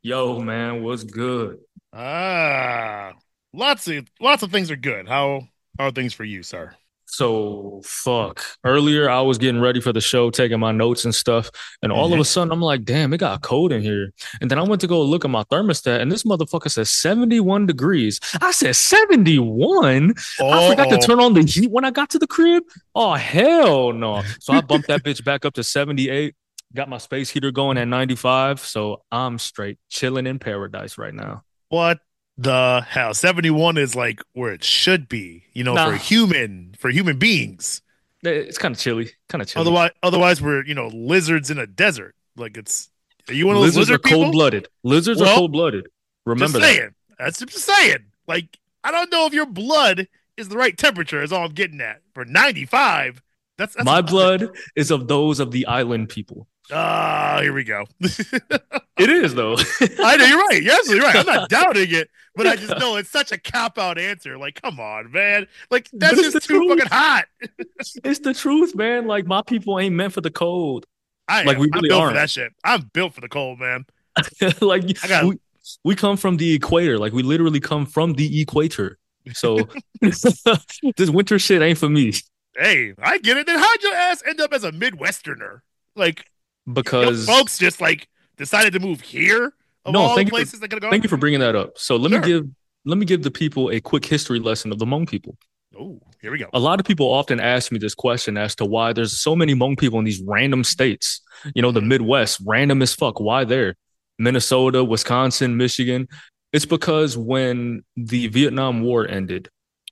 Yo, man, what's good? Ah, lots of things are good. How are things for you, sir? So, fuck. Earlier, I was getting ready for the show, taking my notes and stuff, and all of Hmm. a sudden, I'm like, damn, it got cold in here. And then I went to go look at my thermostat, and this motherfucker says 71 degrees. I said, 71? I forgot to Oh, turn on the heat when I got to the crib? Oh, hell no. So I bumped that bitch back up to 78, got my space heater going at 95. So I'm straight chilling in paradise right now. what the hell? 71 is like where it should be, for Nah, human beings. it's kind of chilly, kind of chilly. Otherwise we're, lizards in a desert. Are you one of those Lizards are lizard cold people? blooded. Lizards are Well, cold blooded. just Remember that. saying. That's just saying. Like, I don't know if your blood is the right temperature, is all I'm getting at. For 95, that's My nothing. blood is of those of the island people. Ah, here we go. It is though. I know you're right. You're absolutely right. I'm not doubting it, but I just know it's such a cop out answer. Like, come on, man. Like, But that's it's the just too truth. fucking hot. It's the truth, man. Like my people ain't meant for the cold. I Like am. we I'm really built for aren't. that shit. I'm built for the cold, man. Like I got. we come from the equator. Like we literally come from the equator. So this winter shit ain't for me. Hey, I get it. Then how'd your ass end up as a Midwesterner? Like, your Because folks just like decided to move here of no, all the places they could have thank gone. you for bringing that up. So Sure. let me give the people a quick history lesson of the Hmong people. Oh, here we go. A lot of people often ask me this question as to why there's so many Hmong people in these random states. You know, the Hmm. Midwest, random as fuck. Why there? Minnesota, Wisconsin, Michigan. It's because when the Vietnam War ended,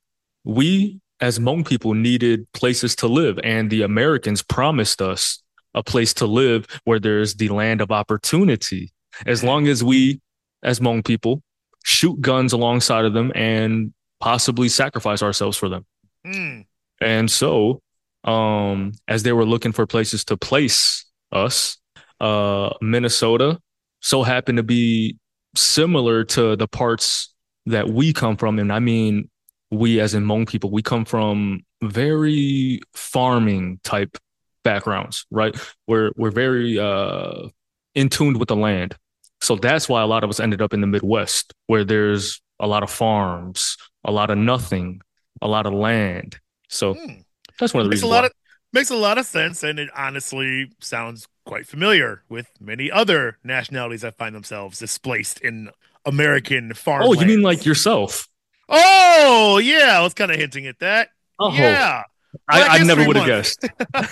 we as Hmong people needed places to live, and the Americans promised us a place to live where there's the land of opportunity. As Hmm. long as we, as Hmong people, shoot guns alongside of them and possibly sacrifice ourselves for them. Hmm. And so, as they were looking for places to place us, Minnesota so happened to be similar to the parts that we come from. And I mean, we as in Hmong people, we come from very farming type backgrounds, right? We're very in tune with the land. So that's why a lot of us ended up in the Midwest, where there's a lot of farms, a lot of nothing, a lot of land. So Hmm. that's one of the Makes a reasons lot why. of makes a lot of sense, and it honestly sounds quite familiar with many other nationalities that find themselves displaced in American Oh, you mean like farmlands. yourself? Oh, yeah, I was kind of hinting at that. Oh, Yeah, Black I never History would have Month. guessed.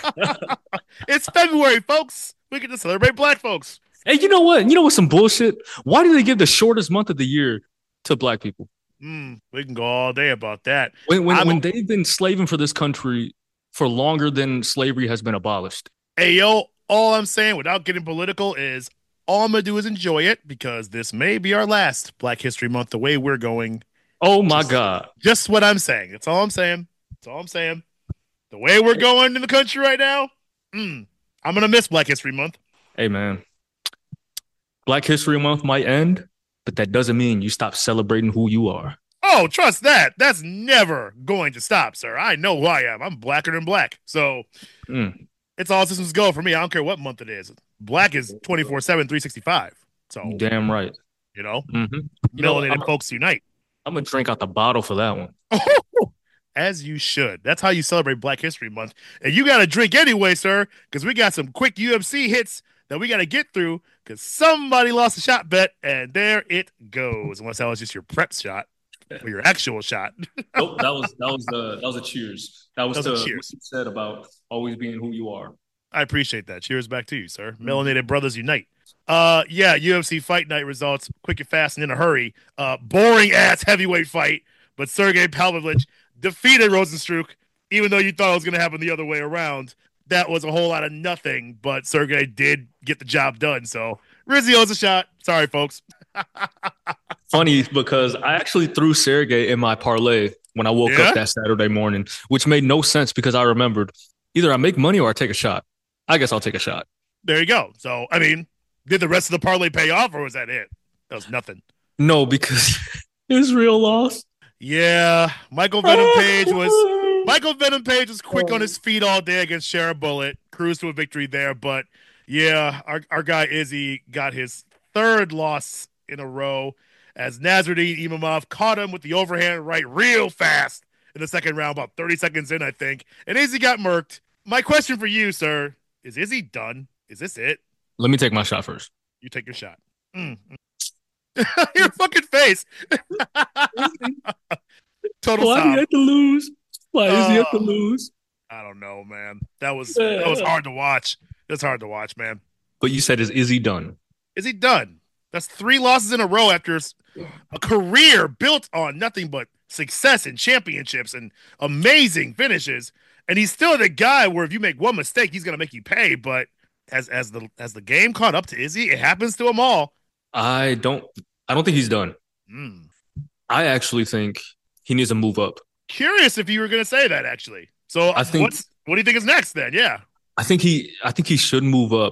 It's February, folks. We get to celebrate Black folks. Hey, you know what? You know what's some bullshit? Why do they give the shortest month of the year to black people? We can go all day about that. I'm When they've been slaving for this country for longer than slavery has been abolished. Hey, yo, all I'm saying without getting political is all I'm gonna do is enjoy it because this may be our last Black History Month the way we're going. Oh my Just God. just what I'm saying. That's all I'm saying. That's all I'm saying. The way we're going in the country right now, mm, I'm gonna miss Black History Month. Hey man, Black History Month might end, but that doesn't mean you stop celebrating who you are. Oh, trust that. That's never going to stop, sir. I know who I am. I'm blacker than black. So Mm. it's all systems go for me. I don't care what month it is. Black is 24/7, 365. You So, damn right. you know, Mm-hmm. You know what? melanated folks unite. I'm gonna drink out the bottle for that one. As you should. That's how you celebrate Black History Month. And you got to drink anyway, sir, because we got some quick UFC hits that we got to get through because somebody lost a shot bet, and there it goes. Unless that was just your prep shot or your actual shot. Nope, that was a cheers. That That was was a to what cheers. you said about always being who you are. I appreciate that. Cheers back to you, sir. Mm-hmm. Melanated Brothers Unite. Yeah, UFC fight night results, quick and fast and in a hurry. Boring ass heavyweight fight, but Sergey Pavlovich defeated Rosenstruck, even though you thought it was gonna happen the other way around. That was a whole lot of nothing, but Sergey did get the job done. So Rizzy owes a shot. Sorry, folks. Funny because I actually threw Sergey in my parlay when I woke up Yeah, that Saturday morning, which made no sense because I remembered either I make money or I take a shot. I guess I'll take a shot. there you go. So I mean, did the rest of the parlay pay off, or was that it? That was nothing. No, because Israel lost. Yeah, Michael Venom Page was quick on his feet all day against Shara Bullet, cruised to a victory there. But yeah, our guy Izzy got his third loss in a row as Nasruddin Imamov caught him with the overhand right real fast in the second round, about 30 seconds in, I think. And Izzy got murked. My question for you, sir, is Izzy done? Is this it? Let me take my shot first. You take your shot. Mm. Your fucking face. Total Why do you sob. have to lose? Why does he have to Uh, lose? I don't know, man. That was hard to watch. That's hard to watch, man. But you said, is he done? Is he done? That's three losses in a row after a career built on nothing but success and championships and amazing finishes. And he's still the guy where if you make one mistake, he's gonna make you pay. But as the game caught up to Izzy, it happens to them all. I don't I don't think he's done. Mm. I actually think he needs to move up. Curious if you were gonna say that actually. So I think what do you think is next then? Yeah. I think he should move up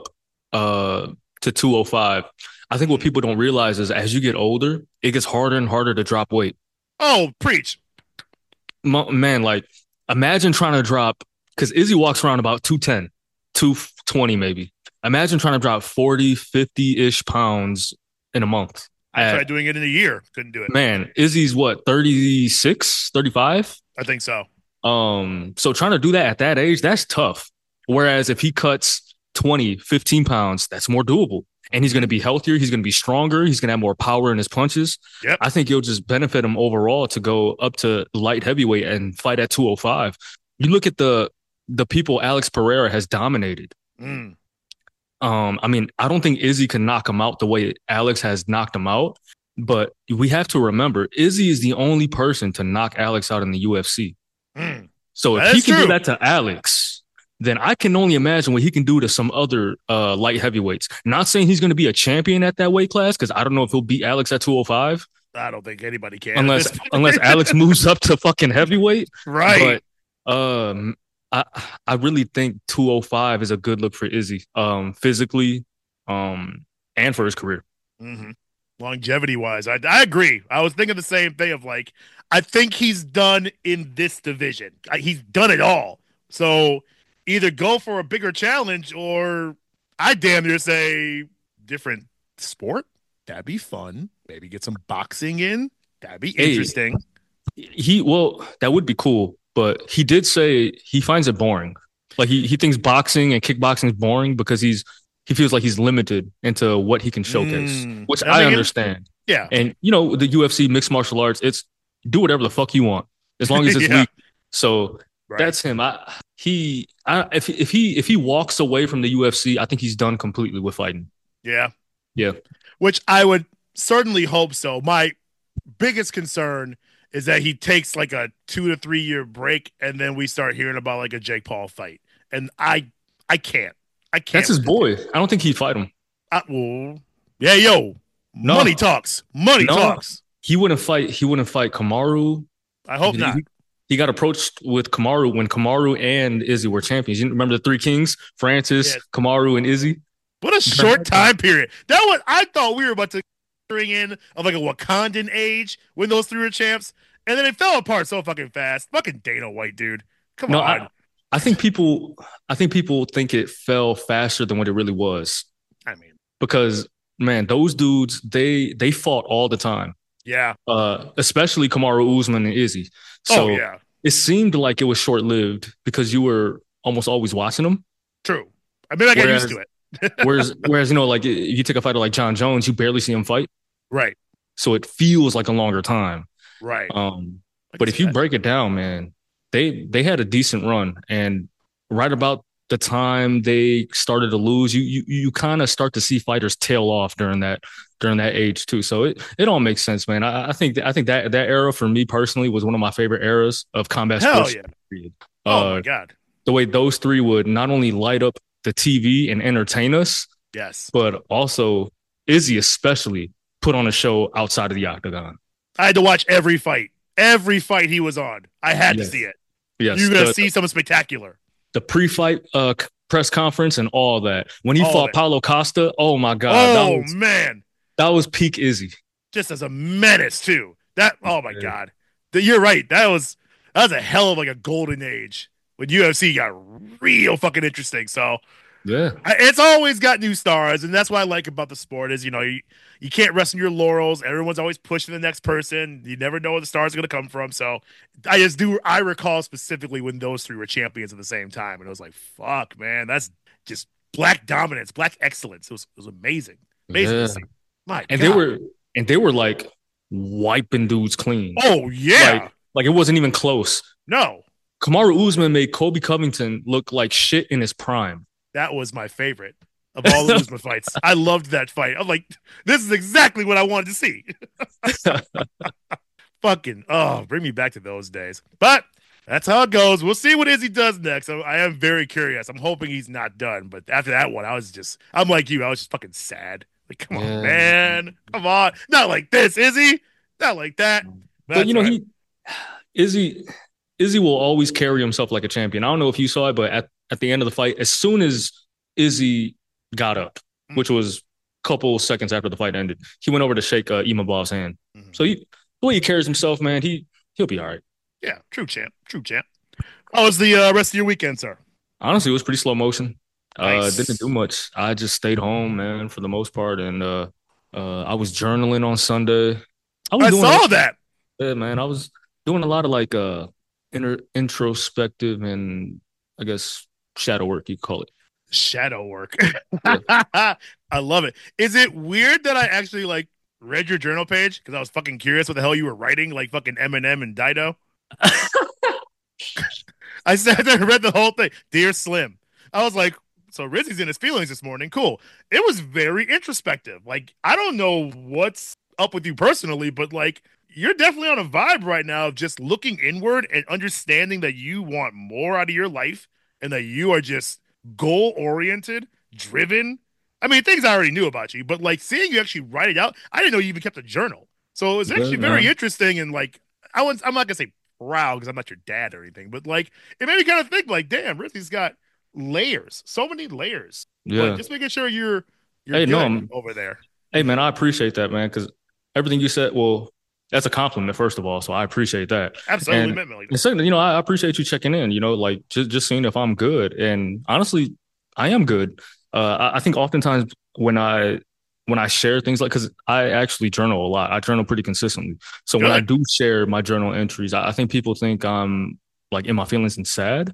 to 205. I think what people don't realize is as you get older, it gets harder and harder to drop weight. Oh, preach. Man, like imagine trying to drop because Izzy walks around about 210, 220 maybe. Imagine trying to drop 40, 50-ish pounds in a month. I tried doing it in a year. Couldn't do it. Man, Izzy's what, 36, 35? I think so. So trying to do that at that age, that's tough. Whereas if he cuts 20, 15 pounds, that's more doable. And he's going to be healthier. He's going to be stronger. He's going to have more power in his punches. Yep. I think it'll just benefit him overall to go up to light heavyweight and fight at 205. You look at the people Alex Pereira has dominated. Mm. I mean, I don't think Izzy can knock him out the way Alex has knocked him out. But we have to remember, Izzy is the only person to knock Alex out in the UFC. Mm. So if he can do that to Alex, then I can only imagine what he can do to some other light heavyweights. Not saying he's going to be a champion at that weight class because I don't know if he'll beat Alex at 205. I don't think anybody can unless Alex moves up to fucking heavyweight. Right. But I really think 205 is a good look for Izzy, physically, and for his career. Mm-hmm. Longevity wise, I agree. I was thinking the same thing of like, I think he's done in this division. He's done it all. So either go for a bigger challenge or I damn near say different sport. That'd be fun. Maybe get some boxing in. That'd be interesting. That would be cool. But he did say he finds it boring. Like he thinks boxing and kickboxing is boring because he feels like he's limited into what he can showcase, which I understand. Yeah. And the UFC mixed martial arts, it's do whatever the fuck you want as long as it's legal. So that's him. If he walks away from the UFC, I think he's done completely with fighting. Yeah. Yeah. Which I would certainly hope so. My biggest concern is that he takes like a 2 to 3 year break and then we start hearing about like a Jake Paul fight. And I can't. That's his boy. I don't think he'd fight him. Money talks. Money talks. He wouldn't fight Kamaru. I hope not. He got approached with Kamaru when Kamaru and Izzy were champions. You remember the three kings? Francis, Kamaru, and Izzy? What a short time period. I thought we were about to bring in of like a Wakandan age when those three were champs. And then it fell apart so fucking fast. Fucking Dana White, dude. Come on. I think people think it fell faster than what it really was. I mean, because man, those dudes, they fought all the time. Yeah. Especially Kamaru Usman and Izzy. So it seemed like it was short-lived because you were almost always watching them. True. I mean, I got used to it. whereas like if you take a fighter like John Jones, you barely see him fight. Right. So it feels like a longer time. Right. But if you break it down, man, they had a decent run, and right about the time they started to lose, you kind of start to see fighters tail off during that age too. So it all makes sense, man. I think that era for me personally was one of my favorite eras of combat sports. Hell yeah. Oh my God. The way those three would not only light up the TV and entertain us, yes, but also Izzy especially put on a show outside of the octagon. I had to watch every fight he was on. I had to see it. Yes, you're gonna see something spectacular. The pre-fight press conference and all that. When he fought Paulo Costa, oh my God! Man, that was peak Izzy. Just as a menace too. Oh my God, you're right. That was a hell of like a golden age when UFC got real fucking interesting. So Yeah. It's always got new stars, and that's what I like about the sport is you can't rest on your laurels. Everyone's always pushing the next person. You never know where the stars are going to come from. So I recall specifically when those three were champions at the same time, and it was like, fuck, man, that's just black dominance, black excellence. It was amazing, amazing to Yeah. see. My And they God. were and they were like wiping dudes clean. Oh Like yeah. like it wasn't even close. No, Kamaru Usman made Kobe Covington look like shit in his prime. that was my favorite of all the Usman fights. I loved that fight. I'm like, this is exactly what I wanted to see. Fucking bring me back to those days. But that's how it goes. We'll see what Izzy does next. I am very curious. I'm hoping he's not done. But after that one, I'm like you. I was just fucking sad. Like, come on, Yeah. man. Come on. Not like this, Izzy. Not like that. But But that's you all know, right. Izzy Izzy will always carry himself like a champion. I don't know if you saw it, but at the end of the fight, as soon as Izzy got up, Mm, which was a couple seconds after the fight ended, he went over to shake Imavov's hand. mhm. So the way he carries himself, man, he'll be all right. Yeah, true champ. True champ. How was the rest of your weekend, sir? Honestly, it was pretty slow motion. Didn't do Nice. much. I just stayed home, man, for the most part, and I was journaling on Sunday. I was I doing a lot. saw that. Yeah, man, I was doing a lot of like introspective and I guess shadow work, you call it. Shadow work. Yeah. I love it. Is it weird that I actually like read your journal page because I was fucking curious what the hell you were writing, like fucking Eminem and Dido? I sat there and read the whole thing. Dear Slim. I was like, so Rizzy's in his feelings this morning. Cool. It was very introspective. Like, I don't know what's up with you personally, but like, you're definitely on a vibe right now of just looking inward and understanding that you want more out of your life and that you are just goal oriented, driven. I mean, things I already knew about you, but like seeing you actually write it out, I didn't know you even kept a journal. So it was Yeah, actually very man. interesting and like I'm not gonna say proud because I'm not your dad or anything, but like it made me kind of think like, damn, Rizzy's got layers, so many layers. But Yeah. just making sure you're Hey, no, good over there. hey, man, I appreciate that, man, because everything you said, well, that's a compliment, first of all. So I appreciate that. Absolutely, And, meant like and that. second, I appreciate you checking in, like just seeing if I'm good. And honestly, I am good. I think oftentimes when I share things like, because I actually journal a lot, I journal pretty consistently. So when I Good. do share my journal entries, I think people think I'm like in my feelings and sad,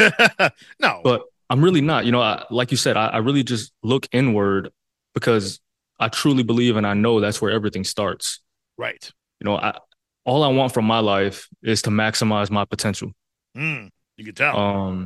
No, but I'm really not. Like you said, I really just look inward because I truly believe and I know that's where everything starts. right. You know, I all I want from my life is to maximize my potential. You can tell.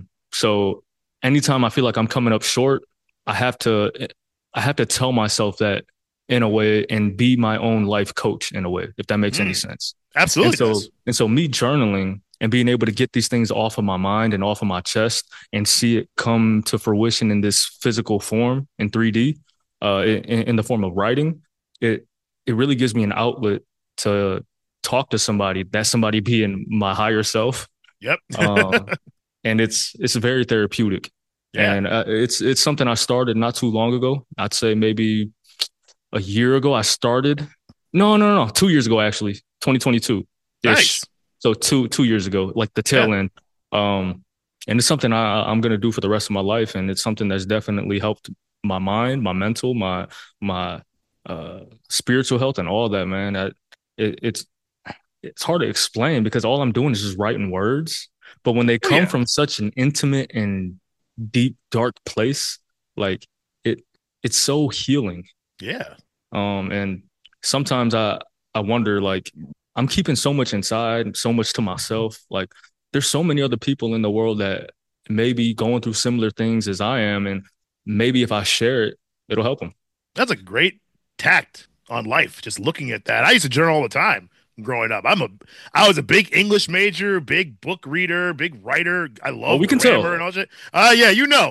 So anytime I feel like I'm coming up short, I have to I have to tell myself that in a way and be my own life coach in a way, if that makes any Mm, sense. And absolutely so does. and so me journaling and being able to get these things off of my mind and off of my chest and see it come to fruition in this physical form in 3D, in the form of writing, it really gives me an outlet to talk to somebody, that somebody being my higher self. Yep. Uh, and it's very therapeutic. Yeah. And it's something I started not too long ago. I'd say maybe a year ago I started. No, no, no, no. 2 years ago actually, 2022 ish. Nice. So two years ago, like the Yeah. tail end. Um, and it's something I'm gonna do for the rest of my life, and it's something that's definitely helped my mind, my mental, my spiritual health, and all that. Man, it, it's it's hard to explain because all I'm doing is just writing words. But when they Oh come yeah. from such an intimate and deep, dark place, like it, it's so healing. Yeah. And sometimes I wonder, like, I'm keeping so much inside, so much to myself. Like, there's so many other people in the world that may be going through similar things as I am, and maybe if I share it, it'll help them. That's a great tact on life. Just looking at that. I used to journal all the time growing up. I was a big English major, big book reader, big writer. I Oh, love we can grammar tell and all that. Yeah,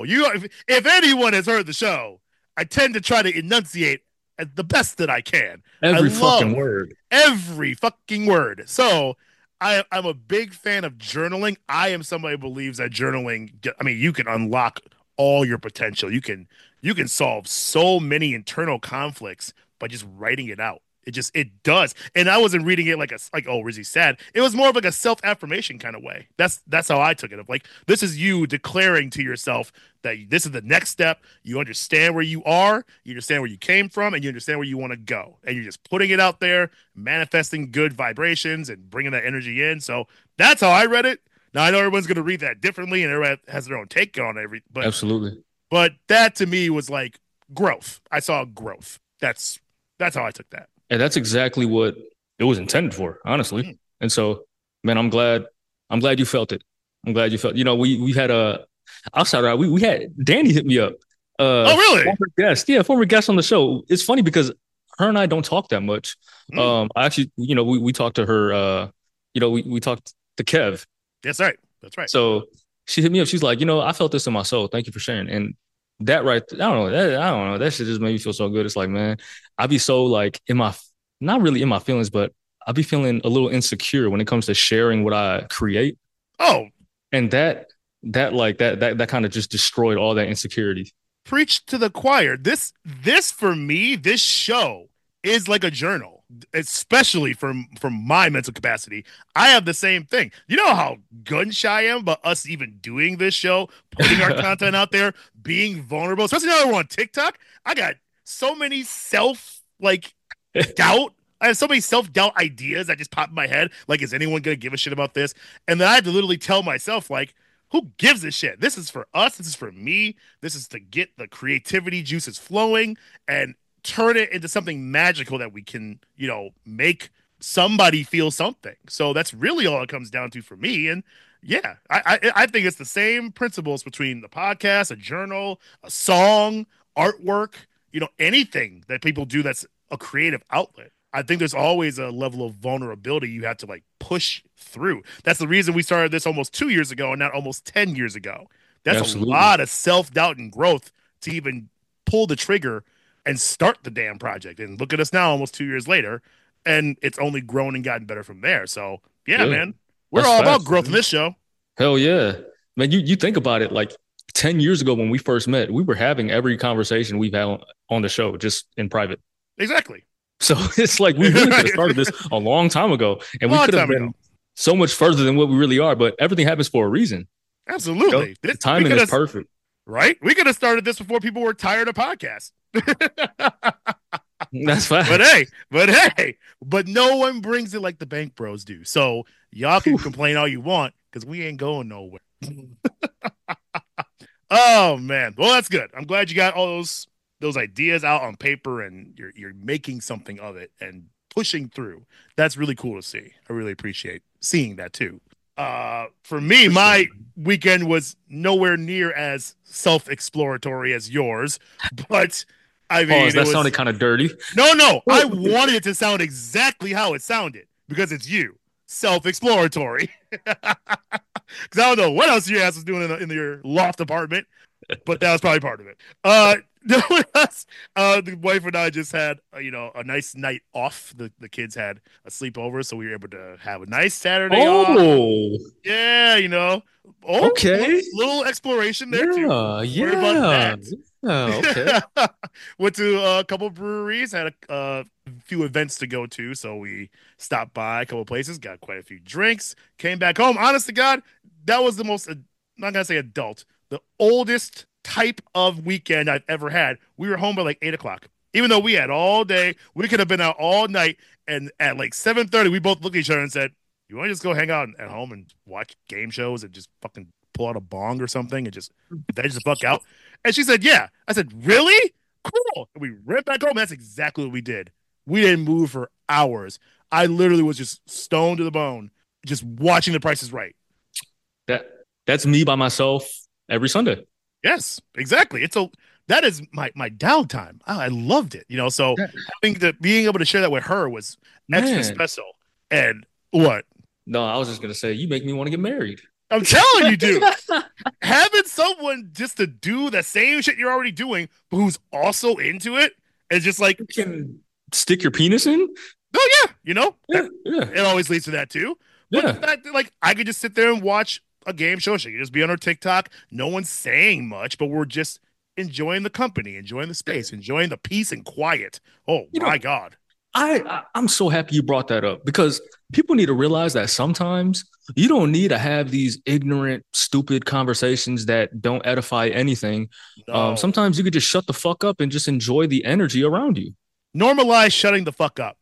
if anyone has heard the show, I tend to try to enunciate the best that I can. I every fucking love word. every fucking word. So I'm a big fan of journaling. I am somebody who believes that journaling, I mean, you can unlock all your potential. You can solve so many internal conflicts by just writing it out. It does. And I wasn't reading it like oh, Rizzy sad. It was more of like a self affirmation kind of way. That's how I took it. Of like, this is you declaring to yourself that this is the next step. You understand where you are, you understand where you came from, and you understand where you want to go. And you're just putting it out there, manifesting good vibrations and bringing that energy in. So that's how I read it. Now I know everyone's going to read that differently, and everybody has their own take on every. Absolutely. But that to me was like growth. I saw growth. That's how I took that. And that's exactly what it was intended for, honestly. Mm. And so, man, I'm glad you felt it. I'm glad you felt, we had a outside out, we had Danny hit me up. Oh, really? Former guest. Yeah, former guest on the show. It's funny because her and I don't talk that much. Mm. I actually, we talked to her, we talked to Kev. That's right. That's right. So she hit me up. She's like, I felt this in my soul. Thank you for sharing. And that right, I don't know. That shit just made me feel so good. It's like, man, I be so like not really in my feelings, but I be feeling a little insecure when it comes to sharing what I create. Oh, And that kind of just destroyed all that insecurity. preach to the choir. This for me, this show is like a journal, especially from my mental capacity. I have the same thing. You know how gun shy I am about us even doing this show, putting our content out there, being vulnerable, especially now that we're on TikTok. I got so many self like doubt. I have so many self doubt ideas that just pop in my head. Like, is anyone gonna give a shit about this? And then I had to literally tell myself, like, who gives a shit? This is for us. This is for me. This is to get the creativity juices flowing and turn it into something magical that we can, make somebody feel something. So that's really all it comes down to for me. And yeah, I think it's the same principles between the podcast, a journal, a song, artwork, anything that people do that's a creative outlet. I think there's always a level of vulnerability you have to like push through. That's the reason we started this almost 2 years ago and not almost 10 years ago. That's a Absolutely. lot of self doubt and growth to even pull the trigger and start the damn project. And look at us now, almost 2 years later, and it's only grown and gotten better from there. So, yeah, Yeah. man, we're That's all about facts, growth in man. this show. Hell yeah. Man, you think about it, like 10 years ago when we first met, we were having every conversation we've had on the show just in private. Exactly. So it's like we really could have started this a long time ago and we Long could have time ago. been so much further than what we really are, but everything happens for a reason. Absolutely. The We timing could is have, perfect. right? We could have started this before people were tired of podcasts. That's But facts. hey, but no one brings it like the Bank Bros do. So y'all can Whew. complain all you want because we ain't going nowhere. Oh man, well that's good. I'm glad you got all those ideas out on paper and you're making something of it and pushing through. That's really cool to see. I really appreciate seeing that too. For me, Appreciate my it. weekend was nowhere near as self-exploratory as yours, but I Pause. mean it That was sounded kind of dirty. no. I wanted it to sound exactly how it sounded because it's you, self-exploratory. Because I don't know what else your ass was doing in your loft apartment, but that was probably part of it. No one else. The wife and I just had a nice night off. The kids had a sleepover, so we were able to have a nice Saturday off. Oh, Yeah, oh, okay. little exploration there too. Yeah, Worry about yeah. that. Yeah, okay. Went to a couple breweries, had a few events to go to, so we stopped by a couple places, got quite a few drinks, came back home. Honest to God, that was the most, I'm not gonna say adult, the oldest type of weekend I've ever had. We were home by like 8 o'clock, even though we had all day. We could have been out all night, and at like 7:30, we both looked at each other and said, "You want to just go hang out at home and watch game shows and just fucking pull out a bong or something and just veg the fuck out?" And she said, "Yeah." I said, "Really? Cool." And we ran back home. That's exactly what we did. We didn't move for hours. I literally was just stoned to the bone, just watching The Price is Right. That that's me by myself every Sunday. Yes, exactly. That is my downtime. I loved it. So Yeah, having being able to share that with her was extra man. special. And what? No, I was just gonna say you make me want to get married. I'm telling you, dude, having someone just to do the same shit you're already doing, but who's also into it, is just like, You can stick your penis in? oh yeah, Yeah, yeah, it always leads to that too. But the yeah. fact that like I could just sit there and watch a game show, she could just be on her TikTok. No one's saying much, but we're just enjoying the company, enjoying the space, enjoying the peace and quiet. Oh You my know, God. I'm so happy you brought that up because people need to realize that sometimes you don't need to have these ignorant, stupid conversations that don't edify anything. No. Sometimes you could just shut the fuck up and just enjoy the energy around you. Normalize shutting the fuck up.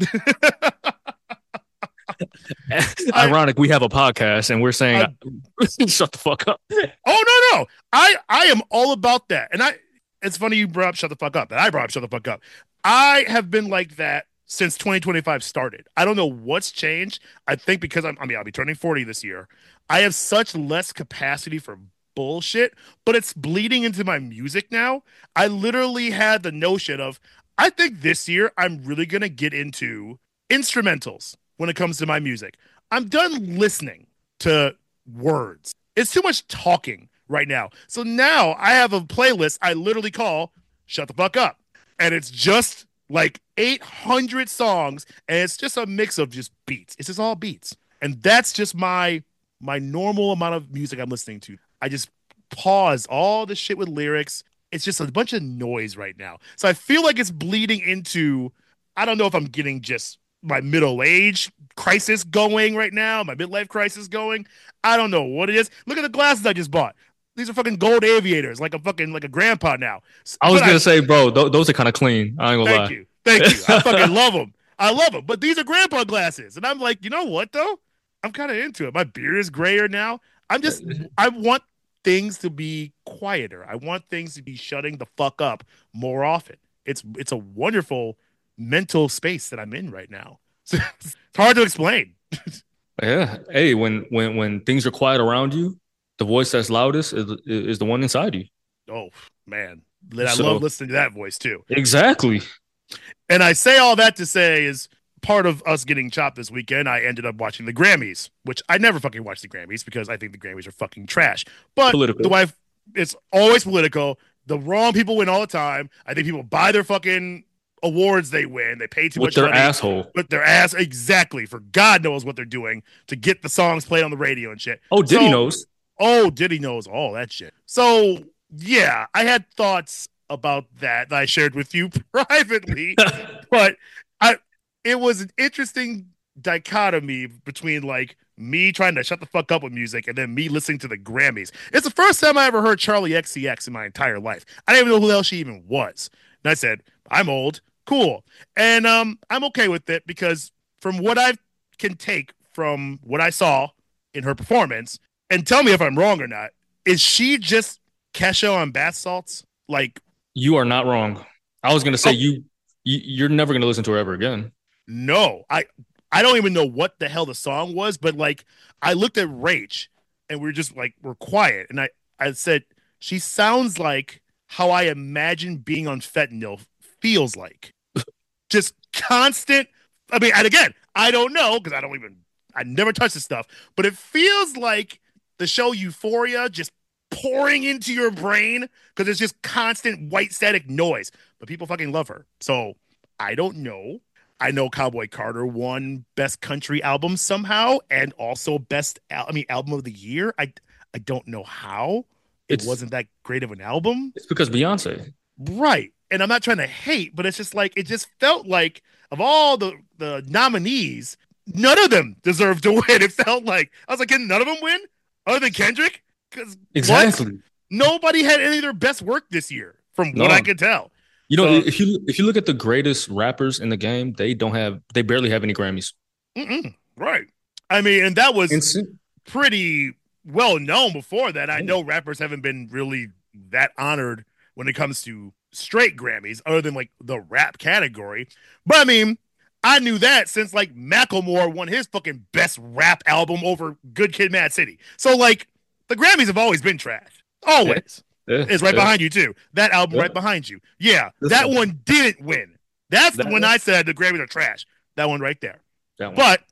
I, Ironic, we have a podcast and we're saying I shut the fuck up. Oh no, no. I am all about that. And it's funny you brought up shut the fuck up. And I brought up shut the fuck up. I have been like that since 2025 started. I don't know what's changed. I think because I'll be turning 40 this year. I have such less capacity for bullshit, but it's bleeding into my music now. I literally had the notion of I think this year I'm really going to get into instrumentals when it comes to my music. I'm done listening to words. It's too much talking right now. So now I have a playlist I literally call Shut the Fuck Up. And it's just like 800 songs and it's just a mix of just beats. It's just all beats. And that's just my normal amount of music I'm listening to. I just pause all the shit with lyrics. It's just a bunch of noise right now. So I feel like it's bleeding into I don't know if I'm getting just my middle age crisis going right now, my midlife crisis going. I don't know what it is. Look at the glasses I just bought. These are fucking gold aviators, like a grandpa now. I was But gonna say, bro, those are kind of clean. I ain't gonna thank lie. you, thank you. I fucking love them. I love them. But these are grandpa glasses, and I'm like, you know what though? I'm kind of into it. My beard is grayer now. I want things to be quieter. I want things to be shutting the fuck up more often. It's a wonderful mental space that I'm in right now. It's hard to explain. Yeah. Hey, when things are quiet around you, the voice that's loudest is the one inside you. Oh man, I love So listening to that voice too. exactly. And I say all that to say is part of us getting chopped this weekend. I ended up watching the Grammys, which I never fucking watch the Grammys because I think the Grammys are fucking trash. But the Political. wife, it's always political. The wrong people win all the time. I think people buy their fucking awards they win. They pay too With much their money. asshole. With their ass, exactly. For God knows what they're doing to get the songs played on the radio and shit. Oh, Diddy So knows. Oh, Diddy knows all that shit. So yeah, I had thoughts about that I shared with you privately, but I it was an interesting dichotomy between like me trying to shut the fuck up with music and then me listening to the Grammys. It's the first time I ever heard Charlie XCX in my entire life. I didn't even know who the hell she even was. And I said, I'm old, cool. And I'm okay with it because from what I can take from what I saw in her performance, and tell me if I'm wrong or not. Is she just Kesha on bath salts? Like, You are not wrong. I was gonna say oh you're never gonna listen to her ever again. no, I don't even know what the hell the song was, but like I looked at Rach and we're quiet, and I said she sounds like how I imagine being on fentanyl feels like, just constant. I mean, and again, I don't know because I never touch this stuff, but it feels like the show Euphoria just pouring into your brain because it's just constant white static noise. But people fucking love her. So I don't know. I know Cowboy Carter won Best Country Album somehow, and also Album of the Year. I don't know how it It's wasn't that great of an album, it's because Beyonce. right? And I'm not trying to hate, but it's just like it just felt like of all the nominees, none of them deserved to win. It felt like I was like, can none of them win other than Kendrick? Because what? Exactly. Nobody had any of their best work this year, from what I No. could tell. You know, So, if you look at the greatest rappers in the game, they barely have any Grammys. right. I mean, and that was Instant. pretty well known before that. I know rappers haven't been really that honored when it comes to straight Grammys, other than like the rap category. But I mean, I knew that since like Macklemore won his fucking best rap album over Good Kid, Mad City. So like the Grammys have always been trash, Yeah, always. yeah, It's right yeah. behind you too. That album Yeah. right behind you. Yeah, that Listen, one didn't win. That's the that one I said the Grammys are trash. That one right there. that one. But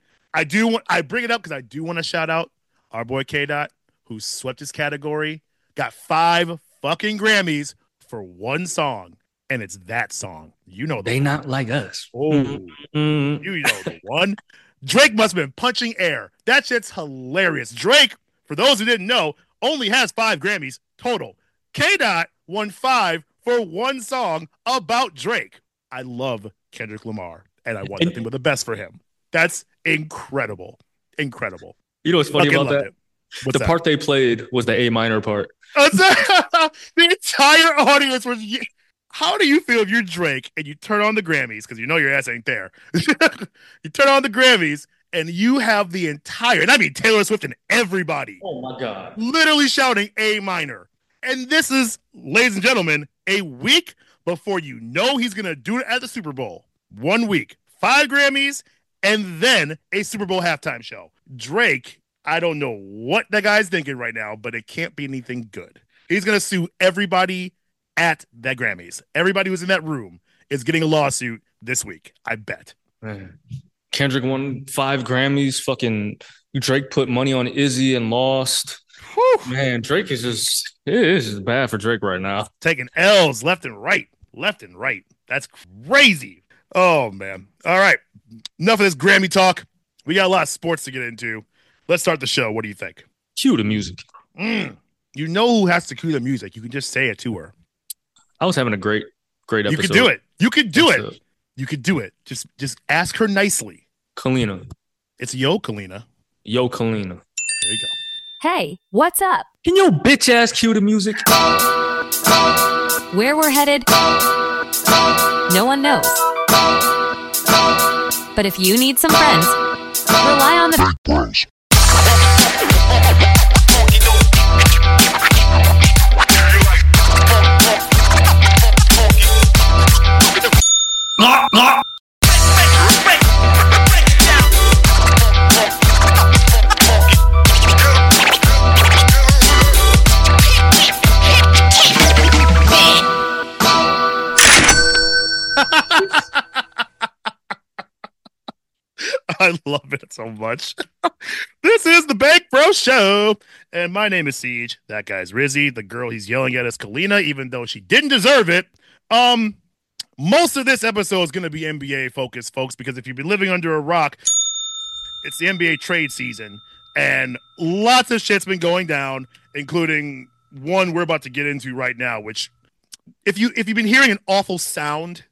I bring it up because I do want to shout out our boy K Dot, who swept his category, got 5 fucking Grammys for one song, and it's that song. You know the They not like us. oh, Mm. you know the one. Drake must have been punching air. That shit's hilarious. Drake, for those who didn't know, only has 5 Grammys total. K Dot won 5 for one song about Drake. I love Kendrick Lamar. and I want nothing but the best for him. That's incredible. Incredible. You know what's funny Fucking about loved that? it. What's The that? part they played was the A minor part. The entire audience was. How do you feel if you're Drake and you turn on the Grammys because you know your ass ain't there? You turn on the Grammys and you have the entire, and I mean Taylor Swift and everybody, Oh my God. literally shouting A minor. And this is, ladies and gentlemen, a week before you know he's gonna do it at the Super Bowl. 1 week, 5 Grammys, and then a Super Bowl halftime show. Drake, I don't know what that guy's thinking right now, but it can't be anything good. He's gonna sue everybody at that Grammys. Everybody who's in that room is getting a lawsuit this week. I bet. Man. Kendrick won 5 Grammys. Fucking Drake put money on Izzy and lost. Whew. Man, Drake is just, it is just bad for Drake right now. Taking L's left and right. Left and right. That's crazy. Oh, man. All right. Enough of this Grammy talk. We got a lot of sports to get into. Let's start the show. What do you think? Cue the music. You know who has to cue the music. You can just say it to her. I was having a great episode. You could do it. You could do it. You could do it. Just ask her nicely. Kalina. It's Yo Kalina. Yo, Kalina. There you go. Hey, what's up? Can your bitch ass cue the music? Where we're headed, no one knows. But if you need some friends, rely on the Bros. I love it so much. This is the Bank Bro Show, and my name is Siege. That guy's Rizzy. The girl he's yelling at is Kalina, even though she didn't deserve it. Most of this episode is going to be NBA focused, folks, because if you've been living under a rock, it's the NBA trade season, and lots of shit's been going down, including one we're about to get into right now. Which, if you've been hearing an awful sound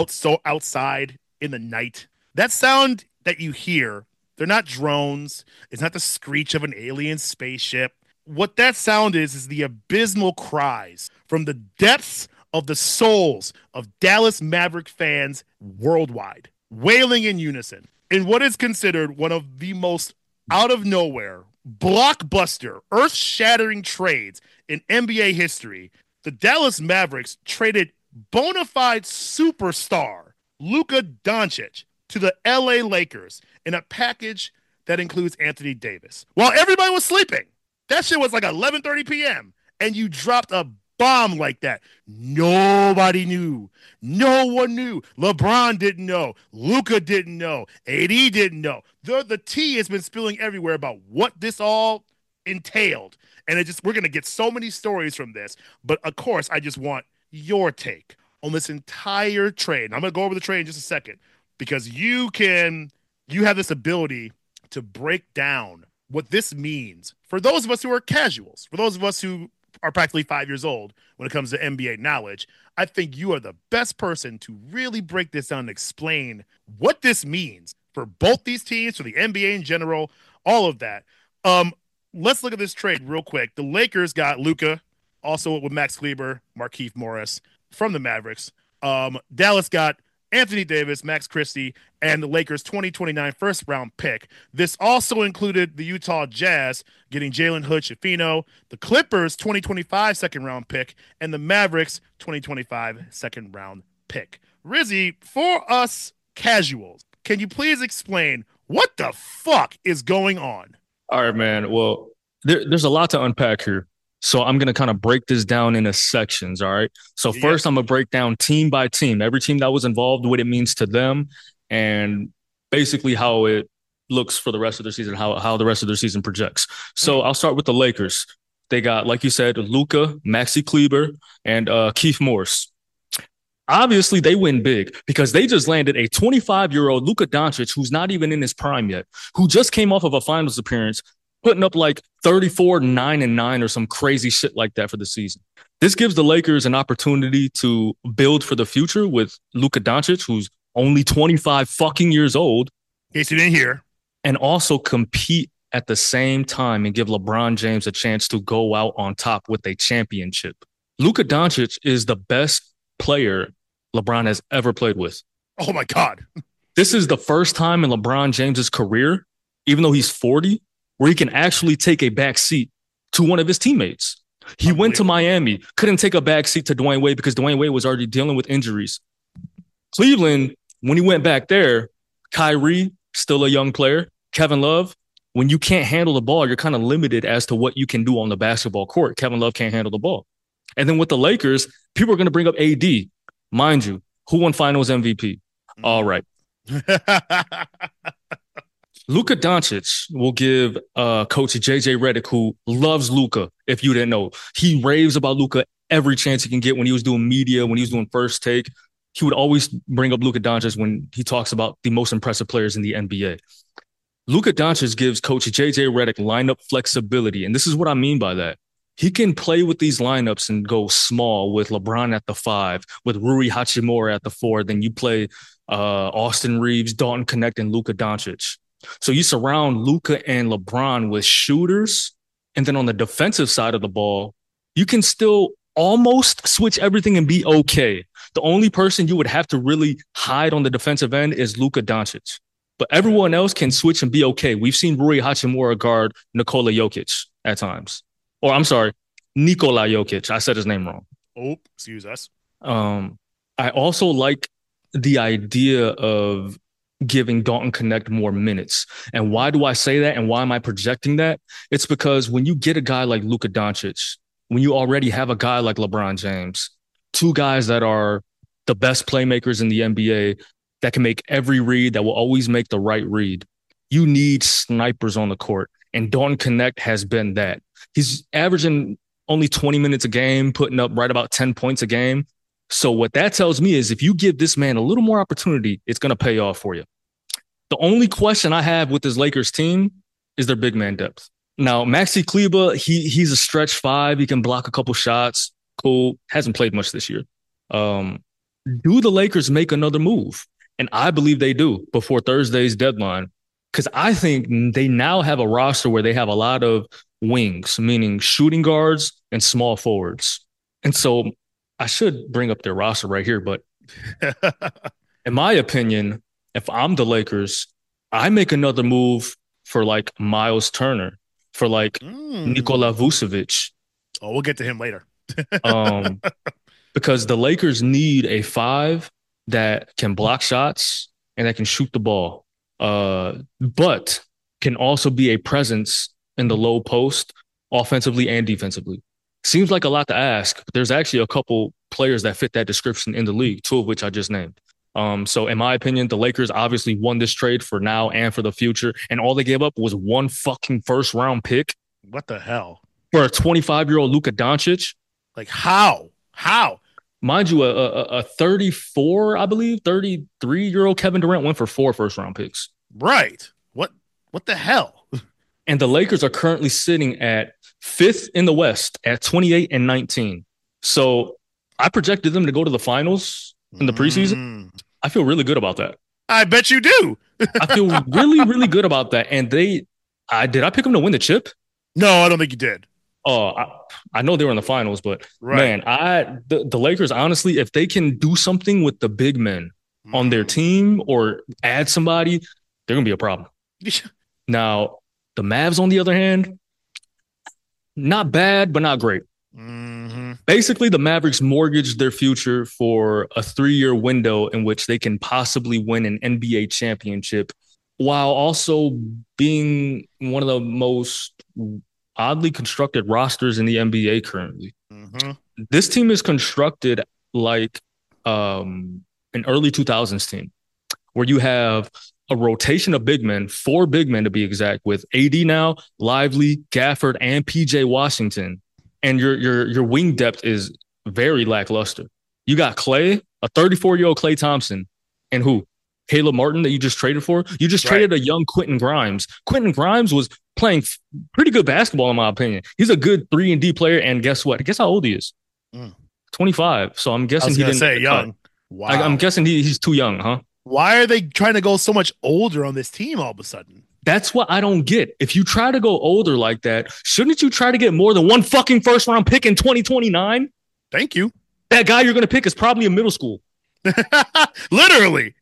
outside in the night, that sound that you hear, they're not drones. It's not the screech of an alien spaceship. What that sound is the abysmal cries from the depths of the souls of Dallas Maverick fans worldwide, wailing in unison in what is considered one of the most out of nowhere, blockbuster, earth-shattering trades in NBA history. The Dallas Mavericks traded bona fide superstar Luka Doncic to the LA Lakers in a package that includes Anthony Davis. While everybody was sleeping, that shit was like 11:30 p.m. and you dropped a bomb like that. Nobody knew. No one knew. LeBron didn't know. Luka didn't know. AD didn't know. The tea has been spilling everywhere about what this all entailed. And we're going to get so many stories from this. But of course, I just want your take on this entire trade. And I'm going to go over the trade in just a second, because you have this ability to break down what this means for those of us who are casuals, for those of us who are practically 5 years old when it comes to NBA knowledge. I think you are the best person to really break this down and explain what this means for both these teams, for the NBA in general, all of that. Let's look at this trade real quick. The Lakers got Luka, also with Max Kleber, Markieff Morris from the Mavericks. Dallas got Anthony Davis, Max Christie, and the Lakers' 2029 first-round pick. This also included the Utah Jazz getting Jalen Hood-Schifino, the Clippers' 2025 second-round pick, and the Mavericks' 2025 second-round pick. Rizzy, for us casuals, can you please explain what the fuck is going on? All right, man. Well, there's a lot to unpack here. So I'm going to kind of break this down into sections, all right? So first, I'm going to break down team by team, every team that was involved, what it means to them, and basically how it looks for the rest of their season, how the rest of their season projects. So I'll start with the Lakers. They got, like you said, Luka, Maxi Kleber, and Keith Morris. Obviously, they win big because they just landed a 25-year-old Luka Doncic who's not even in his prime yet, who just came off of a finals appearance, putting up like 34, 9-9 or some crazy shit like that for the season. This gives the Lakers an opportunity to build for the future with Luka Doncic, who's only 25 fucking years old, In case you didn't hear. and also compete at the same time and give LeBron James a chance to go out on top with a championship. Luka Doncic is the best player LeBron has ever played with. Oh my God. This is the first time in LeBron James's career, even though he's 40, where he can actually take a back seat to one of his teammates. He went to Miami, couldn't take a back seat to Dwayne Wade because Dwayne Wade was already dealing with injuries. Cleveland, when he went back there, Kyrie, still a young player, Kevin Love, when you can't handle the ball, you're kind of limited as to what you can do on the basketball court. Kevin Love can't handle the ball. And then with the Lakers, people are going to bring up AD. Mind you, who won finals MVP? All right. Luka Doncic will give coach JJ Redick, who loves Luka, if you didn't know. He raves about Luka every chance he can get when he was doing media, when he was doing First Take. He would always bring up Luka Doncic when he talks about the most impressive players in the NBA. Luka Doncic gives coach JJ Redick lineup flexibility, and this is what I mean by that. He can play with these lineups and go small with LeBron at the 5, with Rui Hachimura at the 4. Then you play Austin Reeves, Dalton Connect, and Luka Doncic. So you surround Luka and LeBron with shooters. And then on the defensive side of the ball, you can still almost switch everything and be okay. The only person you would have to really hide on the defensive end is Luka Doncic. But everyone else can switch and be okay. We've seen Rui Hachimura guard Nikola Jokic at times. Or I'm sorry, Nikola Jokic. I said his name wrong. Oh, excuse us. I also like the idea of giving Dalton Connect more minutes. And why do I say that? And why am I projecting that? It's because when you get a guy like Luka Doncic, when you already have a guy like LeBron James, two guys that are the best playmakers in the NBA that can make every read, that will always make the right read, you need snipers on the court. And Dalton Connect has been that. He's averaging only 20 minutes a game, putting up right about 10 points a game. So what that tells me is if you give this man a little more opportunity, it's going to pay off for you. The only question I have with this Lakers team is their big man depth. Now, Maxi Kleber, he's a stretch 5. He can block a couple shots. Cool. Hasn't played much this year. Do the Lakers make another move? And I believe they do before Thursday's deadline, because I think they now have a roster where they have a lot of wings, meaning shooting guards and small forwards. And so I should bring up their roster right here. But in my opinion, if I'm the Lakers, I make another move for like Miles Turner, for like Nikola Vucevic. Oh, we'll get to him later. Because the Lakers need a 5 that can block shots and that can shoot the ball, but can also be a presence in the low post, offensively and defensively. Seems like a lot to ask, but there's actually a couple players that fit that description in the league, 2 of which I just named. So in my opinion, the Lakers obviously won this trade for now and for the future, and all they gave up was 1 fucking first-round pick. What the hell? For a 25-year-old Luka Doncic. Like how? How? Mind you, a 34, I believe, 33-year-old Kevin Durant went for 4 first-round picks. Right. What the hell? And the Lakers are currently sitting at 5th in the West at 28-19. So I projected them to go to the finals in the preseason. I feel really good about that. I bet you do. I feel really, really good about that. And did I pick them to win the chip? No, I don't think you did. Oh, I know they were in the finals, but man, the Lakers, honestly, if they can do something with the big men on their team or add somebody, they're going to be a problem. Now, the Mavs, on the other hand, not bad, but not great. Basically, the Mavericks mortgaged their future for a 3-year window in which they can possibly win an NBA championship while also being one of the most oddly constructed rosters in the NBA currently. This team is constructed like an early 2000s team where you have a rotation of big men, 4 big men to be exact, with AD now, Lively, Gafford, and PJ Washington. And your wing depth is very lackluster. You got Klay, a 34-year-old Klay Thompson, and who? Caleb Martin that you just traded for? You just traded a young Quentin Grimes. Quentin Grimes was playing pretty good basketball, in my opinion. He's a good 3-and-D player, and guess what? Guess how old he is? 25. So I'm guessing he didn't say young. Wow. I'm guessing he's too young, huh? Why are they trying to go so much older on this team all of a sudden? That's what I don't get. If you try to go older like that, shouldn't you try to get more than one fucking first round pick in 2029? Thank you. That guy you're going to pick is probably in middle school. Literally.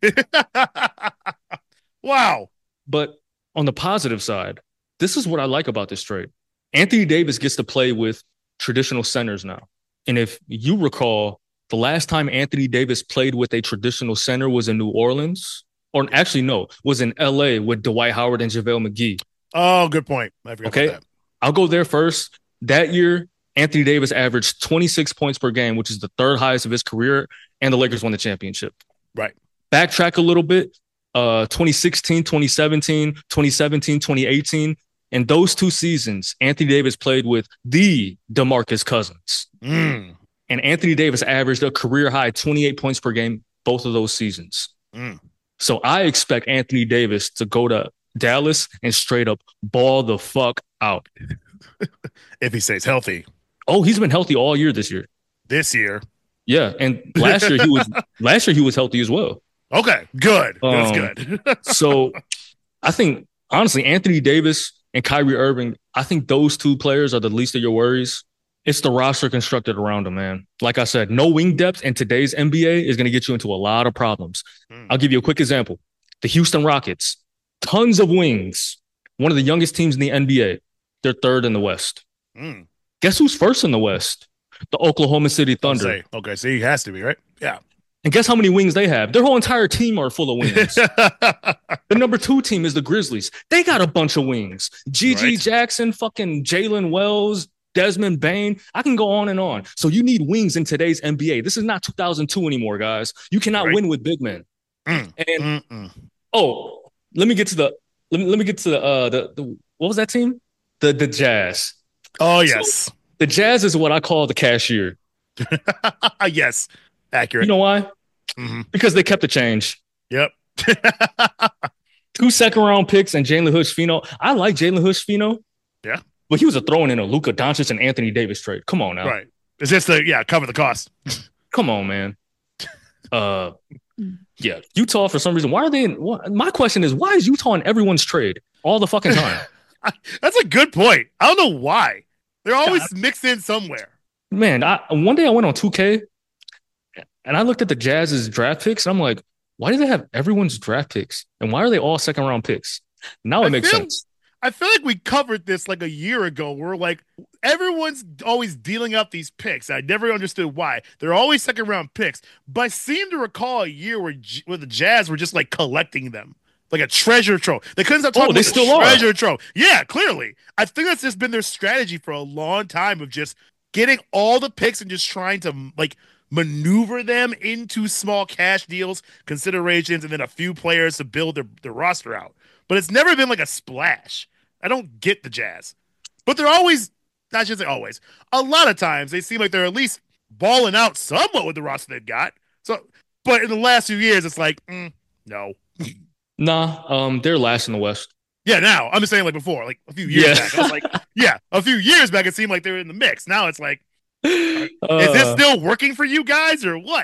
Wow. But on the positive side, this is what I like about this trade. Anthony Davis gets to play with traditional centers now. And if you recall, the last time Anthony Davis played with a traditional center was in New Orleans. Or actually, no, was in LA with Dwight Howard and JaVale McGee. Oh, good point. I forgot about that. I'll go there first. That year, Anthony Davis averaged 26 points per game, which is the third highest of his career, and the Lakers won the championship. Right. Backtrack a little bit. 2016, 2017, 2017, 2018. In those 2 seasons, Anthony Davis played with the DeMarcus Cousins. And Anthony Davis averaged a career high 28 points per game both of those seasons. So I expect Anthony Davis to go to Dallas and straight up ball the fuck out. If he stays healthy. Oh, he's been healthy all year this year. This year. Yeah, and last year he was healthy as well. Okay, good. That's good. So I think honestly, Anthony Davis and Kyrie Irving, I think those 2 players are the least of your worries. It's the roster constructed around them, man. Like I said, no wing depth in today's NBA is going to get you into a lot of problems. I'll give you a quick example. The Houston Rockets, tons of wings. One of the youngest teams in the NBA. They're third in the West. Guess who's first in the West? The Oklahoma City Thunder. Okay, so he has to be, right? Yeah. And guess how many wings they have? Their whole entire team are full of wings. The number 2 team is the Grizzlies. They got a bunch of wings. G.G. Jackson, fucking Jalen Wells, Desmond Bain. I can go on and on. So you need wings in today's NBA. This is not 2002 anymore, guys. You cannot win with big men. Let me get to the what was that team? The Jazz. Oh, yes. So the Jazz is what I call the cashier. Yes. Accurate. You know why? Because they kept the change. Yep. 2 second-round picks and Jalen Hood-Schifino. I like Jalen Hood-Schifino. Yeah. But he was a throw in a Luka Doncic and Anthony Davis trade. Come on now. Right. It's just cover the cost. Come on, man. Yeah. Utah, for some reason, why are they in? My question is, why is Utah in everyone's trade all the fucking time? That's a good point. I don't know why. They're always mixed in somewhere. Man, one day I went on 2K and I looked at the Jazz's draft picks. And I'm like, why do they have everyone's draft picks? And why are they all second-round picks? Now it makes sense. I feel like we covered this like a year ago. We're like, everyone's always dealing out these picks. I never understood why. They're always second-round picks. But I seem to recall a year where the Jazz were just like collecting them. Like a treasure trove. They couldn't stop talking about the treasure trove. Yeah, clearly. I think that's just been their strategy for a long time of just getting all the picks and just trying to like maneuver them into small cash deals, considerations, and then a few players to build their roster out. But it's never been like a splash. I don't get the Jazz. But they're always, not just always, a lot of times they seem like they're at least balling out somewhat with the roster they've got. So, but in the last few years, it's like, no. Nah, they're last in the West. Yeah, now. I'm just saying like before, like a few years back. I was like, a few years back it seemed like they were in the mix. Now it's like, is this still working for you guys or what?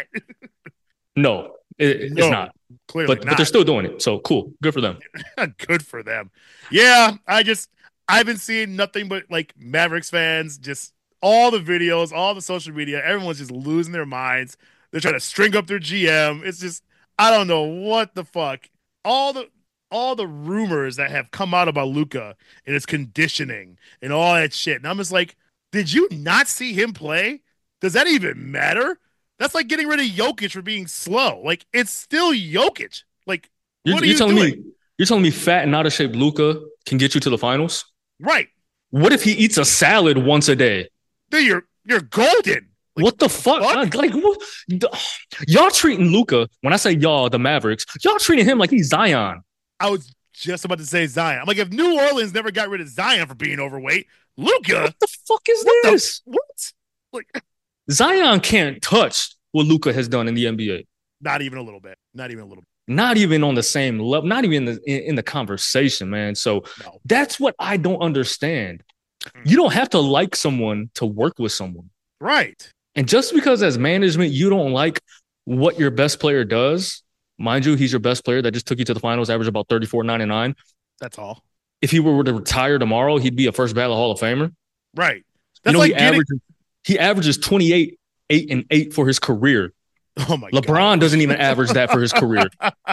No, it's not. Clearly but they're still doing it. So cool. Good for them. Good for them. Yeah, I've been seeing nothing but like Mavericks fans, just all the videos, all the social media, everyone's just losing their minds. They're trying to string up their GM. It's just, I don't know what the fuck. All the rumors that have come out about Luka and his conditioning and all that shit. And I'm just like, did you not see him play? Does that even matter? That's like getting rid of Jokic for being slow. Like, it's still Jokic. Like, what are you doing? You're telling me fat and out of shape Luka can get you to the finals? Right. What if he eats a salad once a day? Dude, you're golden. Like, what the fuck? Like, what? Y'all treating Luka, when I say y'all, the Mavericks, y'all treating him like he's Zion. I was just about to say Zion. I'm like, if New Orleans never got rid of Zion for being overweight, Luka. What the fuck is this? What? Like, Zion can't touch what Luka has done in the NBA. Not even a little bit. Not even a little bit. Not even on the same level. Not even in the conversation, man. So that's what I don't understand. You don't have to like someone to work with someone. Right. And just because as management you don't like what your best player does, Mind you, he's your best player that just took you to the finals, averaged about 34.99. That's all. If he were to retire tomorrow, he'd be a first ballot Hall of Famer. Right. You That's know, like getting. he averages 28, 8, and 8 for his career. Oh my LeBron God. doesn't even average that for his career.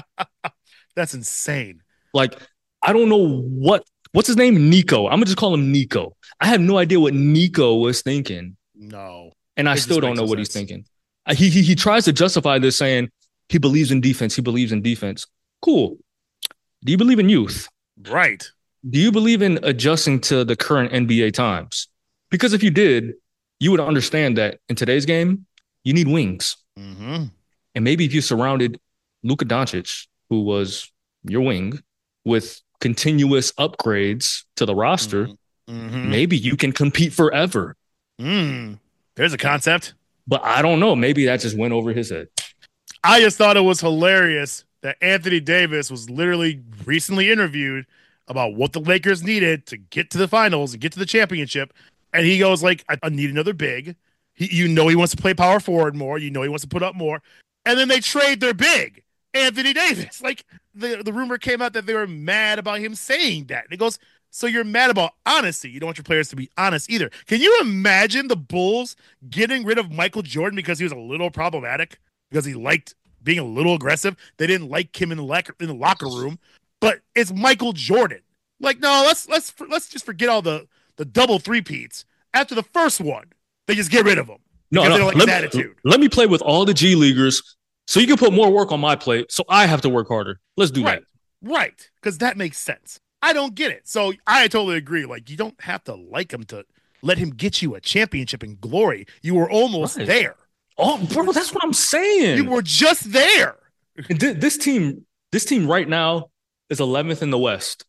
That's insane. Like, I don't know what's his name? Nico. I'm gonna just call him Nico. I have no idea what Nico was thinking. No. And I still don't know what he's thinking. He tries to justify this saying he believes in defense. He believes in defense. Cool. Do you believe in youth? Right. Do you believe in adjusting to the current NBA times? Because if you did, you would understand that in today's game, you need wings. Mm-hmm. And maybe if you surrounded Luka Doncic, who was your wing, with continuous upgrades to the roster, maybe you can compete forever. There's a concept. But I don't know. Maybe that just went over his head. I just thought it was hilarious that Anthony Davis was literally recently interviewed about what the Lakers needed to get to the finals and get to the championship. And he goes like, I need another big. He wants to play power forward more. He wants to put up more. And then they trade their big, Anthony Davis. Like the rumor came out that they were mad about him saying that. And it goes, so you're mad about honesty. You don't want your players to be honest either. Can you imagine the Bulls getting rid of Michael Jordan because he was a little problematic? Because he liked being a little aggressive. They didn't like him in the locker room. But it's Michael Jordan. Like, no, let's just forget all the double three-peats. After the first one, they just get rid of him. No, they don't like his attitude. Let me play with all the G Leaguers so you can put more work on my plate so I have to work harder. Let's do that. Right. Because that makes sense. I don't get it. So I totally agree. Like, you don't have to like him to let him get you a championship in glory. You were almost there. Oh, bro, that's what I'm saying. You were just there. This team right now is 11th in the West.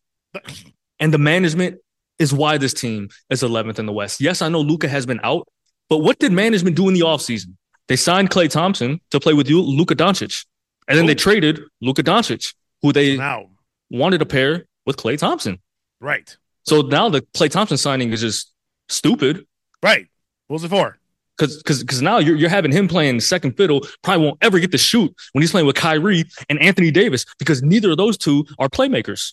And the management is why this team is 11th in the West. Yes, I know Luka has been out, but what did management do in the offseason? They signed Klay Thompson to play with Luka Doncic. And then they traded Luka Doncic, who they wanted to pair with Klay Thompson. Right. So now the Klay Thompson signing is just stupid. Right. What was it for? Because now you're having him playing second fiddle, probably won't ever get to shoot when he's playing with Kyrie and Anthony Davis because neither of those two are playmakers.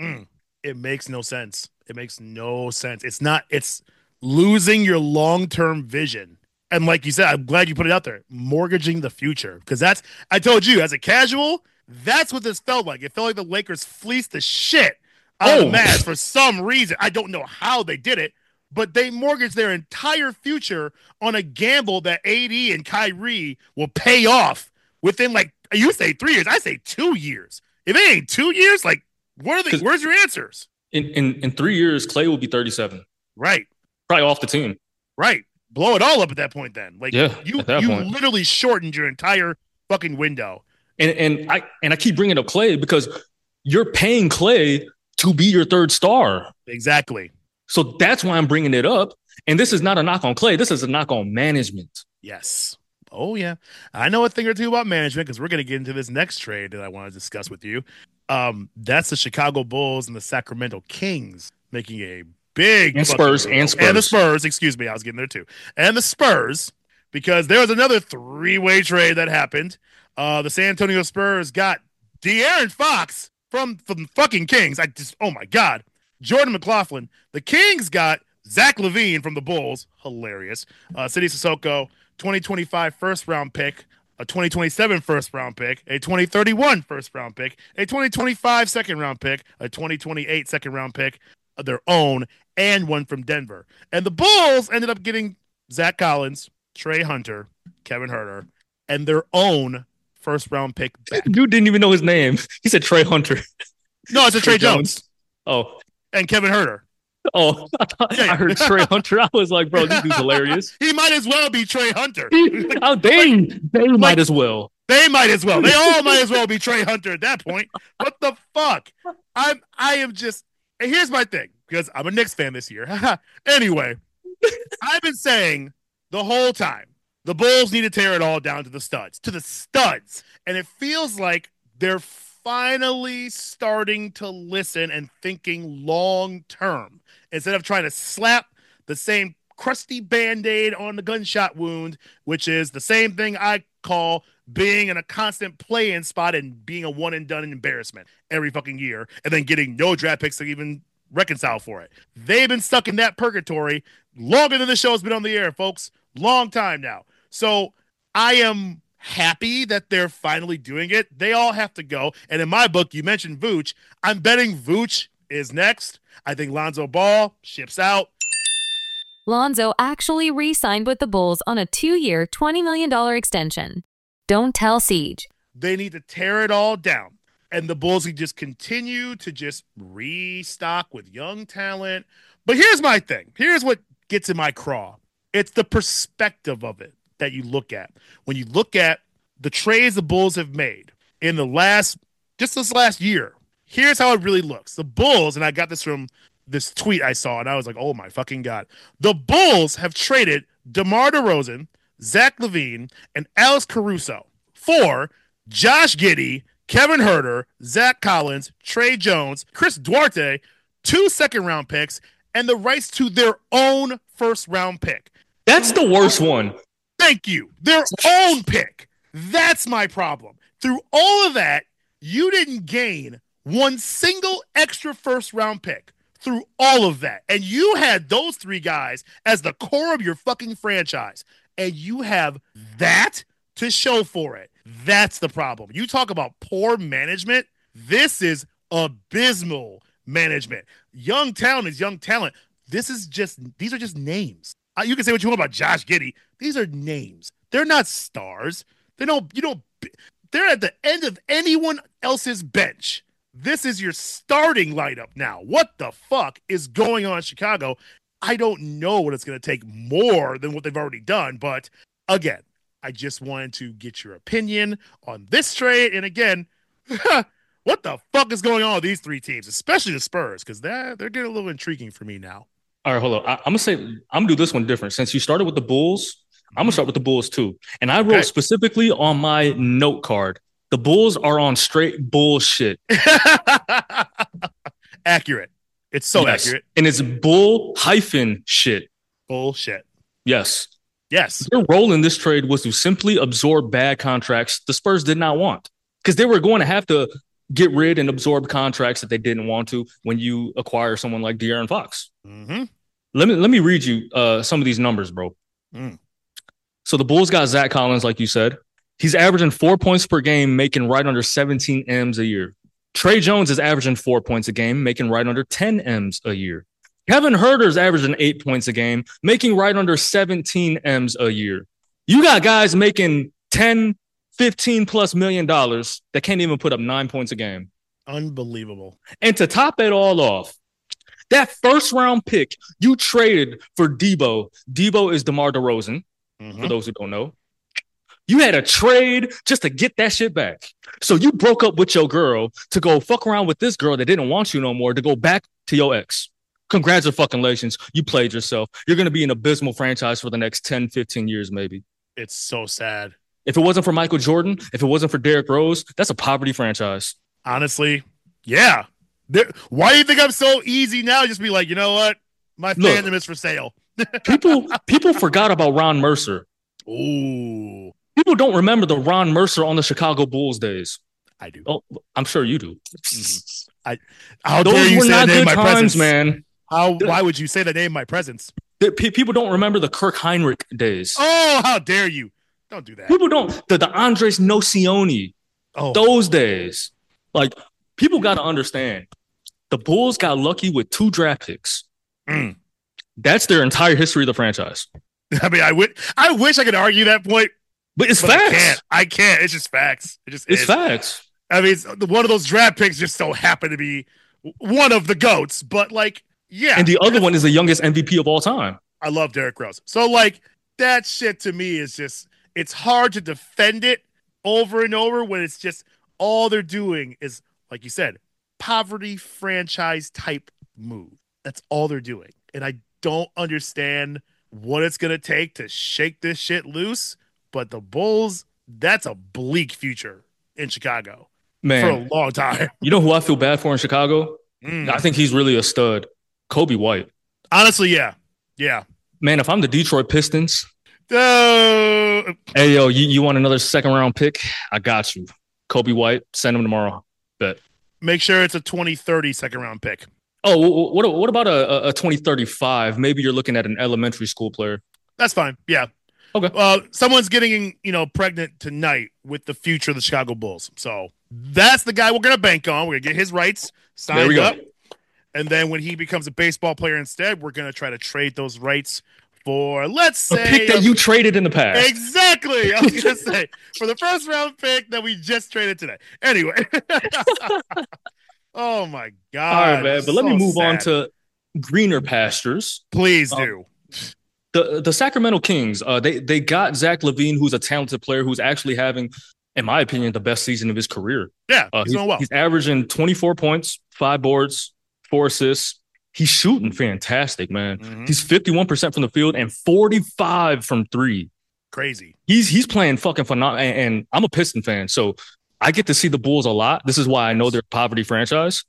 It makes no sense. It makes no sense. It's losing your long-term vision. And like you said, I'm glad you put it out there, mortgaging the future. Because I told you, as a casual, that's what this felt like. It felt like the Lakers fleeced the shit out of the Mavs for some reason. I don't know how they did it, but they mortgaged their entire future on a gamble that AD and Kyrie will pay off within, like, you say 3 years. I say 2 years. If it ain't 2 years, like, where's your answers? In 3 years, Klay will be 37. Right. Probably off the team. Right. Blow it all up at that point then. Like, you literally shortened your entire fucking window. And I keep bringing up Klay because you're paying Klay to be your third star. Exactly. So that's why I'm bringing it up. And this is not a knock on Klay. This is a knock on management. Yes. Oh, yeah. I know a thing or two about management because we're going to get into this next trade that I want to discuss with you. That's the Chicago Bulls and the Sacramento Kings making a big and Spurs. And the Spurs, excuse me, I was getting there too. And the Spurs, because there was another three-way trade that happened. The San Antonio Spurs got De'Aaron Fox from the fucking Kings. Oh my God. Jordan McLaughlin. The Kings got Zach LaVine from the Bulls. Hilarious. City Sissoko, 2025 first round pick, a 2027 first round pick, a 2031 first round pick, a 2025 second round pick, a 2028 second round pick of their own, and one from Denver. And the Bulls ended up getting Zach Collins, Trey Hunter, Kevin Huerter, and their own first round pick back. Dude didn't even know his name. He said Trey Hunter. No, it's a Trey Jones. Oh. And Kevin Huerter. Oh, I heard Trey Hunter. I was like, bro, this dude's hilarious. He might as well be Trey Hunter. They might as well. They might as well. They all might as well be Trey Hunter at that point. What the fuck? I am just. And here's my thing, because I'm a Knicks fan this year. Anyway, I've been saying the whole time the Bulls need to tear it all down to the studs. And it feels like they're finally starting to listen and thinking long term instead of trying to slap the same crusty Band-Aid on the gunshot wound, which is the same thing I call being in a constant play-in spot and being a one-and-done embarrassment every fucking year, and then getting no draft picks to even reconcile for it. They've been stuck in that purgatory longer than the show's been on the air, folks. Long time now. So I am happy that they're finally doing it. They all have to go. And in my book, you mentioned Vooch. I'm betting Vooch is next. I think Lonzo Ball ships out. Lonzo actually re-signed with the Bulls on a 2-year, $20 million extension. Don't tell Siege. They need to tear it all down. And the Bulls can just continue to just restock with young talent. But here's my thing. Here's what gets in my craw. It's the perspective of it that you look at. When you look at the trades the Bulls have made in this last year, here's how it really looks. The Bulls, and I got this from this tweet I saw, and I was like, oh my fucking God. The Bulls have traded DeMar DeRozan, Zach LaVine, and Alex Caruso for Josh Giddey, Kevin Huerter, Zach Collins, Trey Jones, Chris Duarte, 2 second-round picks, and the rights to their own first-round pick. That's the worst one. Thank you. Their own pick. That's my problem. Through all of that, you didn't gain one single extra first-round pick through all of that. And you had those 3 guys as the core of your fucking franchise. And you have that to show for it. That's the problem. You talk about poor management. This is abysmal management. Young talent is young talent. These are just names. You can say what you want about Josh Giddey. These are names. They're not stars. They're at the end of anyone else's bench. This is your starting lineup now. What the fuck is going on in Chicago? I don't know what it's going to take more than what they've already done. But again, I just wanted to get your opinion on this trade. And again, what the fuck is going on with these 3 teams, especially the Spurs, because they're getting a little intriguing for me now. All right, hold on. I'm gonna do this one different. Since you started with the Bulls, I'm gonna start with the Bulls too. And I wrote specifically on my note card, the Bulls are on straight bullshit. Accurate. It's so accurate. And it's bull hyphen shit. Bullshit. Yes. Their role in this trade was to simply absorb bad contracts the Spurs did not want. Because they were going to have to get rid and absorb contracts that they didn't want to when you acquire someone like De'Aaron Fox. Mm-hmm. Let me read you some of these numbers, bro. So the Bulls got Zach Collins, like you said. He's averaging 4 points per game, making right under 17 M's a year. Trey Jones is averaging 4 points a game, making right under 10 M's a year. Kevin Huerter is averaging 8 points a game, making right under 17 M's a year. You got guys making 10, 15 plus $1 million that can't even put up 9 points a game. Unbelievable. And to top it all off, that first round pick you traded for Debo. Debo is DeMar DeRozan, for those who don't know. You had a trade just to get that shit back. So you broke up with your girl to go fuck around with this girl that didn't want you no more to go back to your ex. Congratulations. You played yourself. You're going to be an abysmal franchise for the next 10, 15 years, maybe. It's so sad. If it wasn't for Michael Jordan, if it wasn't for Derrick Rose, that's a poverty franchise. Honestly, yeah. Why do you think I'm so easy now? Just be like, you know what? My fandom is for sale. people forgot about Ron Mercer. Ooh. People don't remember the Ron Mercer on the Chicago Bulls days. I do. Oh, I'm sure you do. Those were not good times, man. Why would you say the name in my presence? People don't remember the Kirk Heinrich days. Oh, how dare you? Don't do that. People don't. The Andres Nocioni. Oh. Those days. Like, people got to understand. The Bulls got lucky with 2 draft picks. That's their entire history of the franchise. I mean, I wish I could argue that point. But it's facts. I can't. It's just facts. It's facts. I mean, one of those draft picks just so happened to be one of the GOATs. But, like, yeah. And the other one is the youngest MVP of all time. I love Derrick Rose. So, like, that shit to me is just, it's hard to defend it over and over when it's just all they're doing is, like you said, poverty franchise type move. That's all they're doing. And I don't understand what it's going to take to shake this shit loose. But the Bulls, that's a bleak future in Chicago, man, for a long time. You know who I feel bad for in Chicago? I think he's really a stud. Kobe White. Honestly, yeah. Yeah. Man, if I'm the Detroit Pistons, Hey, yo, you want another second round pick? I got you. Kobe White, send him tomorrow. Bet. Make sure it's a 2030 second round pick. Oh, what about a 2035? Maybe you're looking at an elementary school player. That's fine. Yeah. Okay. Someone's getting, pregnant tonight with the future of the Chicago Bulls. So that's the guy we're going to bank on. We're going to get his rights signed up. And then when he becomes a baseball player instead, we're going to try to trade those rights for, let's say, a pick that you traded in the past. Exactly. I was going to say, for the first round pick that we just traded today. Anyway. Oh, my God. All right, man. But let me move on to greener pastures. Please do. The Sacramento Kings, they got Zach LaVine, who's a talented player who's actually having, in my opinion, the best season of his career. Yeah, he's doing well. He's averaging 24 points, 5 boards, 4 assists. He's shooting fantastic, man. Mm-hmm. He's 51% from the field and 45 from 3. Crazy. He's playing fucking phenomenal. And I'm a Piston fan, so I get to see the Bulls a lot. This is why I know they're a poverty franchise.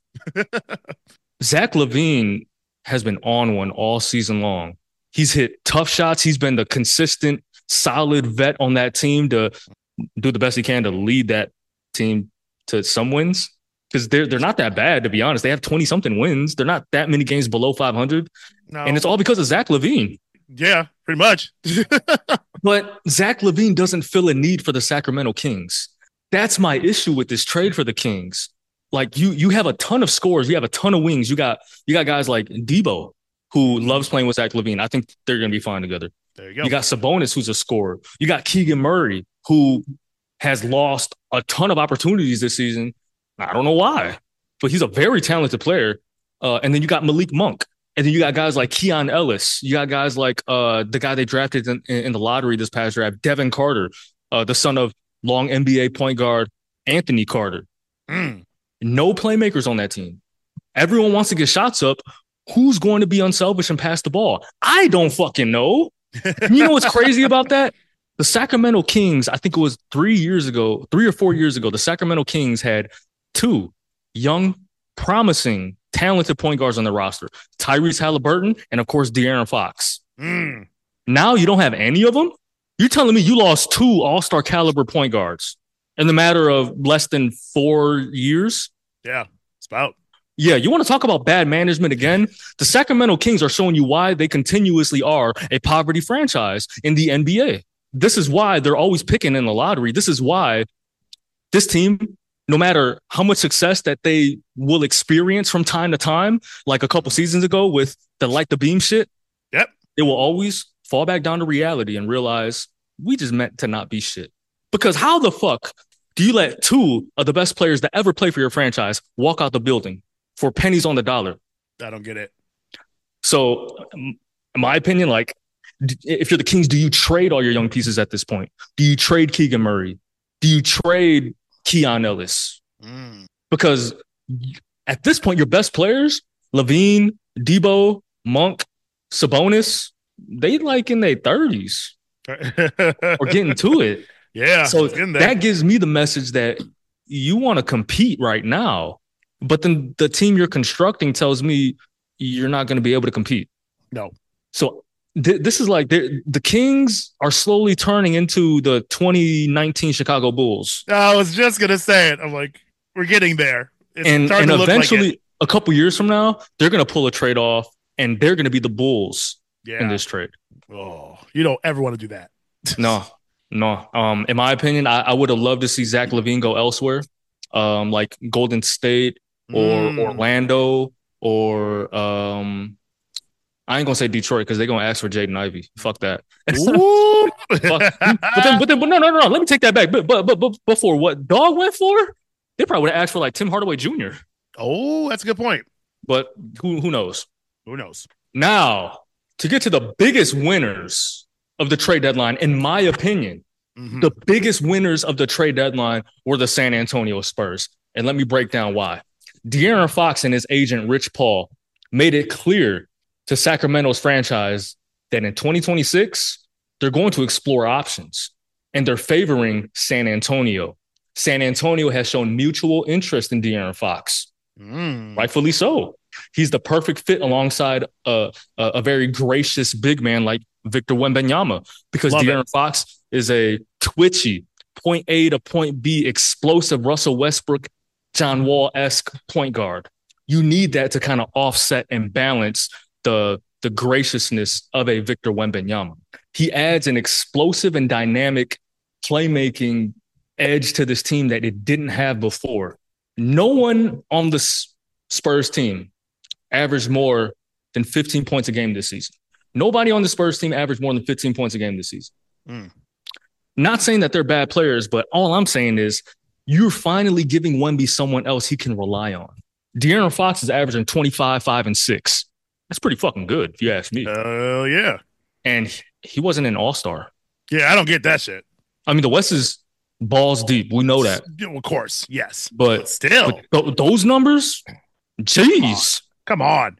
Zach LaVine has been on one all season long. He's hit tough shots. He's been the consistent, solid vet on that team to do the best he can to lead that team to some wins. Because they're not that bad, to be honest. They have 20-something wins. They're not that many games below 500. No. And it's all because of Zach LaVine. Yeah, pretty much. But Zach LaVine doesn't feel a need for the Sacramento Kings. That's my issue with this trade for the Kings. Like, you have a ton of scores. You have a ton of wings. You got guys like Debo, who loves playing with Zach LaVine. I think they're going to be fine together. There you go. You got Sabonis, who's a scorer. You got Keegan Murray, who has lost a ton of opportunities this season. I don't know why, but he's a very talented player. And then you got Malik Monk. And then you got guys like Keon Ellis. You got guys like the guy they drafted in the lottery this past draft, Devin Carter, the son of long NBA point guard Anthony Carter. No playmakers on that team. Everyone wants to get shots up. Who's going to be unselfish and pass the ball? I don't fucking know. You know what's crazy about that? The Sacramento Kings, I think it was 3 or 4 years ago, the Sacramento Kings had 2 young, promising, talented point guards on the roster. Tyrese Halliburton and, of course, De'Aaron Fox. Now you don't have any of them? You're telling me you lost 2 all-star caliber point guards in the matter of less than 4 years? Yeah, it's about. Yeah, you want to talk about bad management again? The Sacramento Kings are showing you why they continuously are a poverty franchise in the NBA. This is why they're always picking in the lottery. This is why this team, no matter how much success that they will experience from time to time, like a couple seasons ago with the light the beam shit, yep, they will always fall back down to reality and realize we just meant to not be shit. Because how the fuck do you let 2 of the best players that ever play for your franchise walk out the building for pennies on the dollar? I don't get it. So, in my opinion, like, if you're the Kings, do you trade all your young pieces at this point? Do you trade Keegan Murray? Do you trade Keon Ellis? Because at this point, your best players, LaVine, Debo, Monk, Sabonis, they like in their 30s or getting to it. Yeah. So that gives me the message that you want to compete right now. But then the team you're constructing tells me you're not going to be able to compete. No. So this is like the Kings are slowly turning into the 2019 Chicago Bulls. I was just going to say it. I'm like, we're getting there. And eventually, a couple years from now, they're going to pull a trade off and they're going to be the Bulls in this trade. Oh, you don't ever want to do that. No. In my opinion, I would have loved to see Zach LaVine go elsewhere, like Golden State or Orlando or I ain't gonna say Detroit because they're gonna ask for Jaden Ivey. Fuck that. But no. Let me take that back. But before what Dog went for, they probably would have asked for like Tim Hardaway Jr. Oh, that's a good point. But who knows? Who knows? Now, to get to the biggest winners of the trade deadline, in my opinion, the biggest winners of the trade deadline were the San Antonio Spurs. And let me break down why. De'Aaron Fox and his agent, Rich Paul, made it clear to Sacramento's franchise that in 2026, they're going to explore options. And they're favoring San Antonio. San Antonio has shown mutual interest in De'Aaron Fox. Rightfully so. He's the perfect fit alongside a very gracious big man like Victor Wembanyama, because De'Aaron Fox is a twitchy point A to point B explosive Russell Westbrook, John Wall-esque point guard. You need that to kind of offset and balance the graciousness of a Victor Wembanyama. He adds an explosive and dynamic playmaking edge to this team that it didn't have before. No one on the Spurs team averaged more than 15 points a game this season. Nobody on the Spurs team averaged more than 15 points a game this season. Not saying that they're bad players, but all I'm saying is you're finally giving Wemby someone else he can rely on. De'Aaron Fox is averaging 25, 5, and 6. That's pretty fucking good, if you ask me. Yeah. And he wasn't an all-star. Yeah, I don't get that shit. I mean, the West is balls deep. We know that. Of course, yes. But still. Those numbers, jeez. Come on.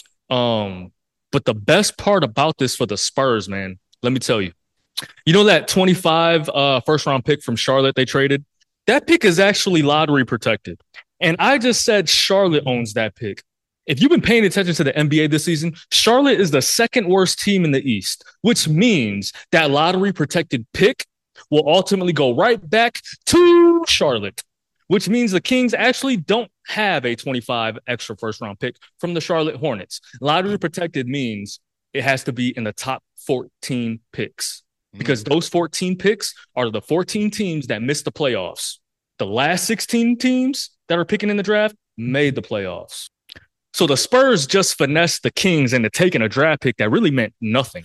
But the best part about this for the Spurs, man, let me tell you. You know that 25 first-round pick from Charlotte they traded? That pick is actually lottery protected. And I just said Charlotte owns that pick. If you've been paying attention to the NBA this season, Charlotte is the second worst team in the East, which means that lottery protected pick will ultimately go right back to Charlotte, which means the Kings actually don't have a 25 extra first-round pick from the Charlotte Hornets. Lottery protected means it has to be in the top 14 picks because those 14 picks are the 14 teams that missed the playoffs. The last 16 teams that are picking in the draft made the playoffs. So the Spurs just finessed the Kings into taking a draft pick that really meant nothing.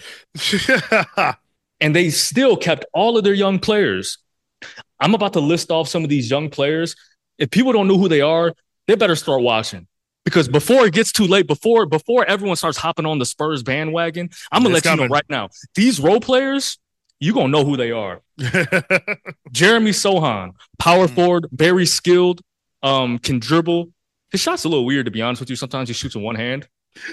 And they still kept all of their young players. I'm about to list off some of these young players. If people don't know who they are, they better start watching. Because before it gets too late, before everyone starts hopping on the Spurs bandwagon, I'm going to let you know right now. These role players, you're going to know who they are. Jeremy Sohan, power forward, very skilled, can dribble. His shot's a little weird, to be honest with you. Sometimes he shoots in one hand.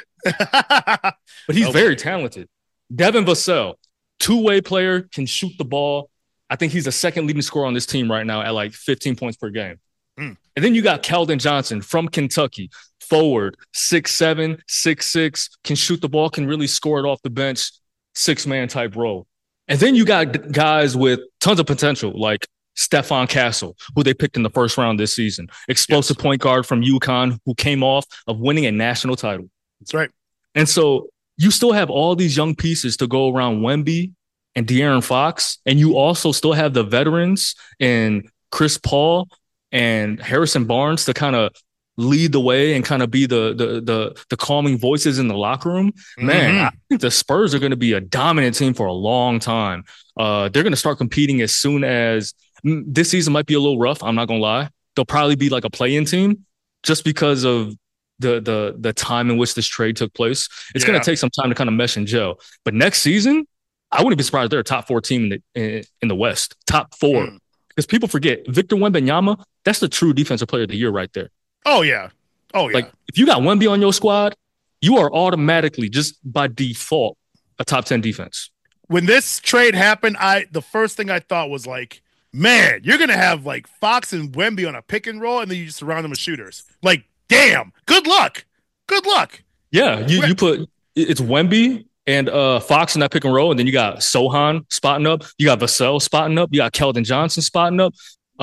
But he's very talented. Devin Vassell, two-way player, can shoot the ball. I think he's the second leading scorer on this team right now at like 15 points per game. And then you got Keldon Johnson from Kentucky, forward, 6'7", 6'6", can shoot the ball, can really score it off the bench, six-man type role. And then you got guys with tons of potential, like Stephon Castle, who they picked in the first round this season. Explosive point guard from UConn who came off of winning a national title. That's right. And so you still have all these young pieces to go around Wemby and De'Aaron Fox, and you also still have the veterans and Chris Paul and Harrison Barnes to kind of lead the way and kind of be the calming voices in the locker room. Man, I think the Spurs are going to be a dominant team for a long time. They're going to start competing as soon as this season might be a little rough. I'm not going to lie. They'll probably be like a play-in team just because of the time in which this trade took place. It's going to take some time to kind of mesh and gel. But next season, I wouldn't be surprised if they're a top 4 team in the West. Top 4. Because people forget, Victor Wembanyama, that's the true defensive player of the year right there. Oh, yeah. Like, if you got Wemby on your squad, you are automatically, just by default, a top 10 defense. When this trade happened, the first thing I thought was like, man, you're going to have like Fox and Wemby on a pick and roll, and then you just surround them with shooters. Like, damn, good luck. Good luck. Yeah, you put it's Wemby and Fox in that pick and roll, and then you got Sohan spotting up. You got Vassell spotting up. You got Keldon Johnson spotting up.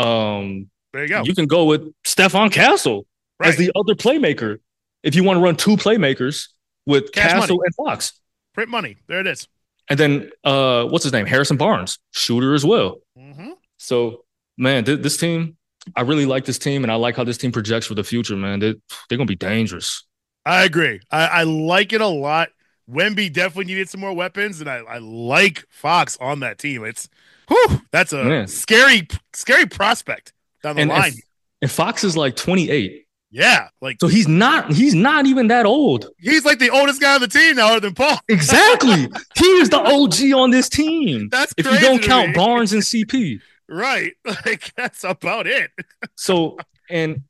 There you go. You can go with Stephon Castle as the other playmaker if you want to run two playmakers with Castle and Fox. Print money. There it is. And then what's his name? Harrison Barnes, shooter as well. So, man, this team, I really like this team, and I like how this team projects for the future, man. They're going to be dangerous. I agree. I like it a lot. Wemby definitely needed some more weapons, and I like Fox on that team. That's a scary prospect down the line. And Fox is like 28. Yeah, so he's not even that old. He's like the oldest guy on the team now, other than Paul. Exactly. He is the OG on this team. That's if you don't count Barnes and CP. Right. Like, that's about it. So, and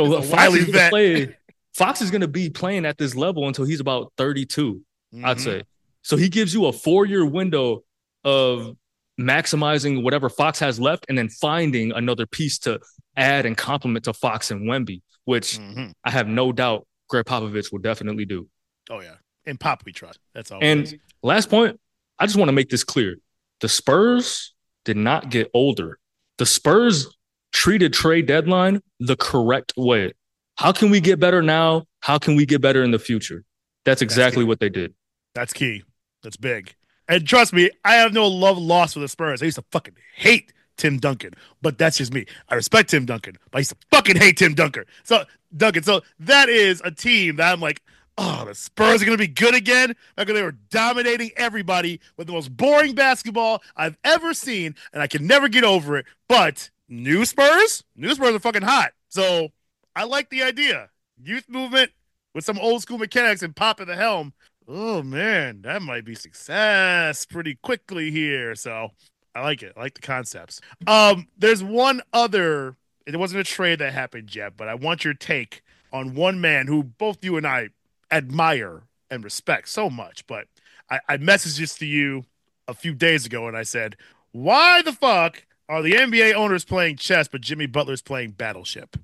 Fox is going to be playing at this level until he's about 32, I'd say. So he gives you a 4-year window of maximizing whatever Fox has left and then finding another piece to add and complement to Fox and Wemby, which I have no doubt Greg Popovich will definitely do. Oh, yeah. And Pop we trust. That's all. And last point, I just want to make this clear. The Spurs did not get older. The Spurs treated trade deadline the correct way. How can we get better now? How can we get better in the future? That's exactly what they did. That's key. That's big. And trust me, I have no love lost for the Spurs. I used to fucking hate Tim Duncan, but that's just me. I respect Tim Duncan, but I used to fucking hate Tim Duncan. So that is a team that I'm like, oh, the Spurs are going to be good again. Like they were dominating everybody with the most boring basketball I've ever seen, and I can never get over it. But new Spurs are fucking hot. So I like the idea. Youth movement with some old school mechanics and Pop at the helm. Oh, man, that might be success pretty quickly here. So I like it. I like the concepts. There's one other. It wasn't a trade that happened yet, but I want your take on one man who both you and I admire and respect so much. But I messaged this to you a few days ago, and I said, why the fuck are the NBA owners playing chess, but Jimmy Butler's playing Battleship?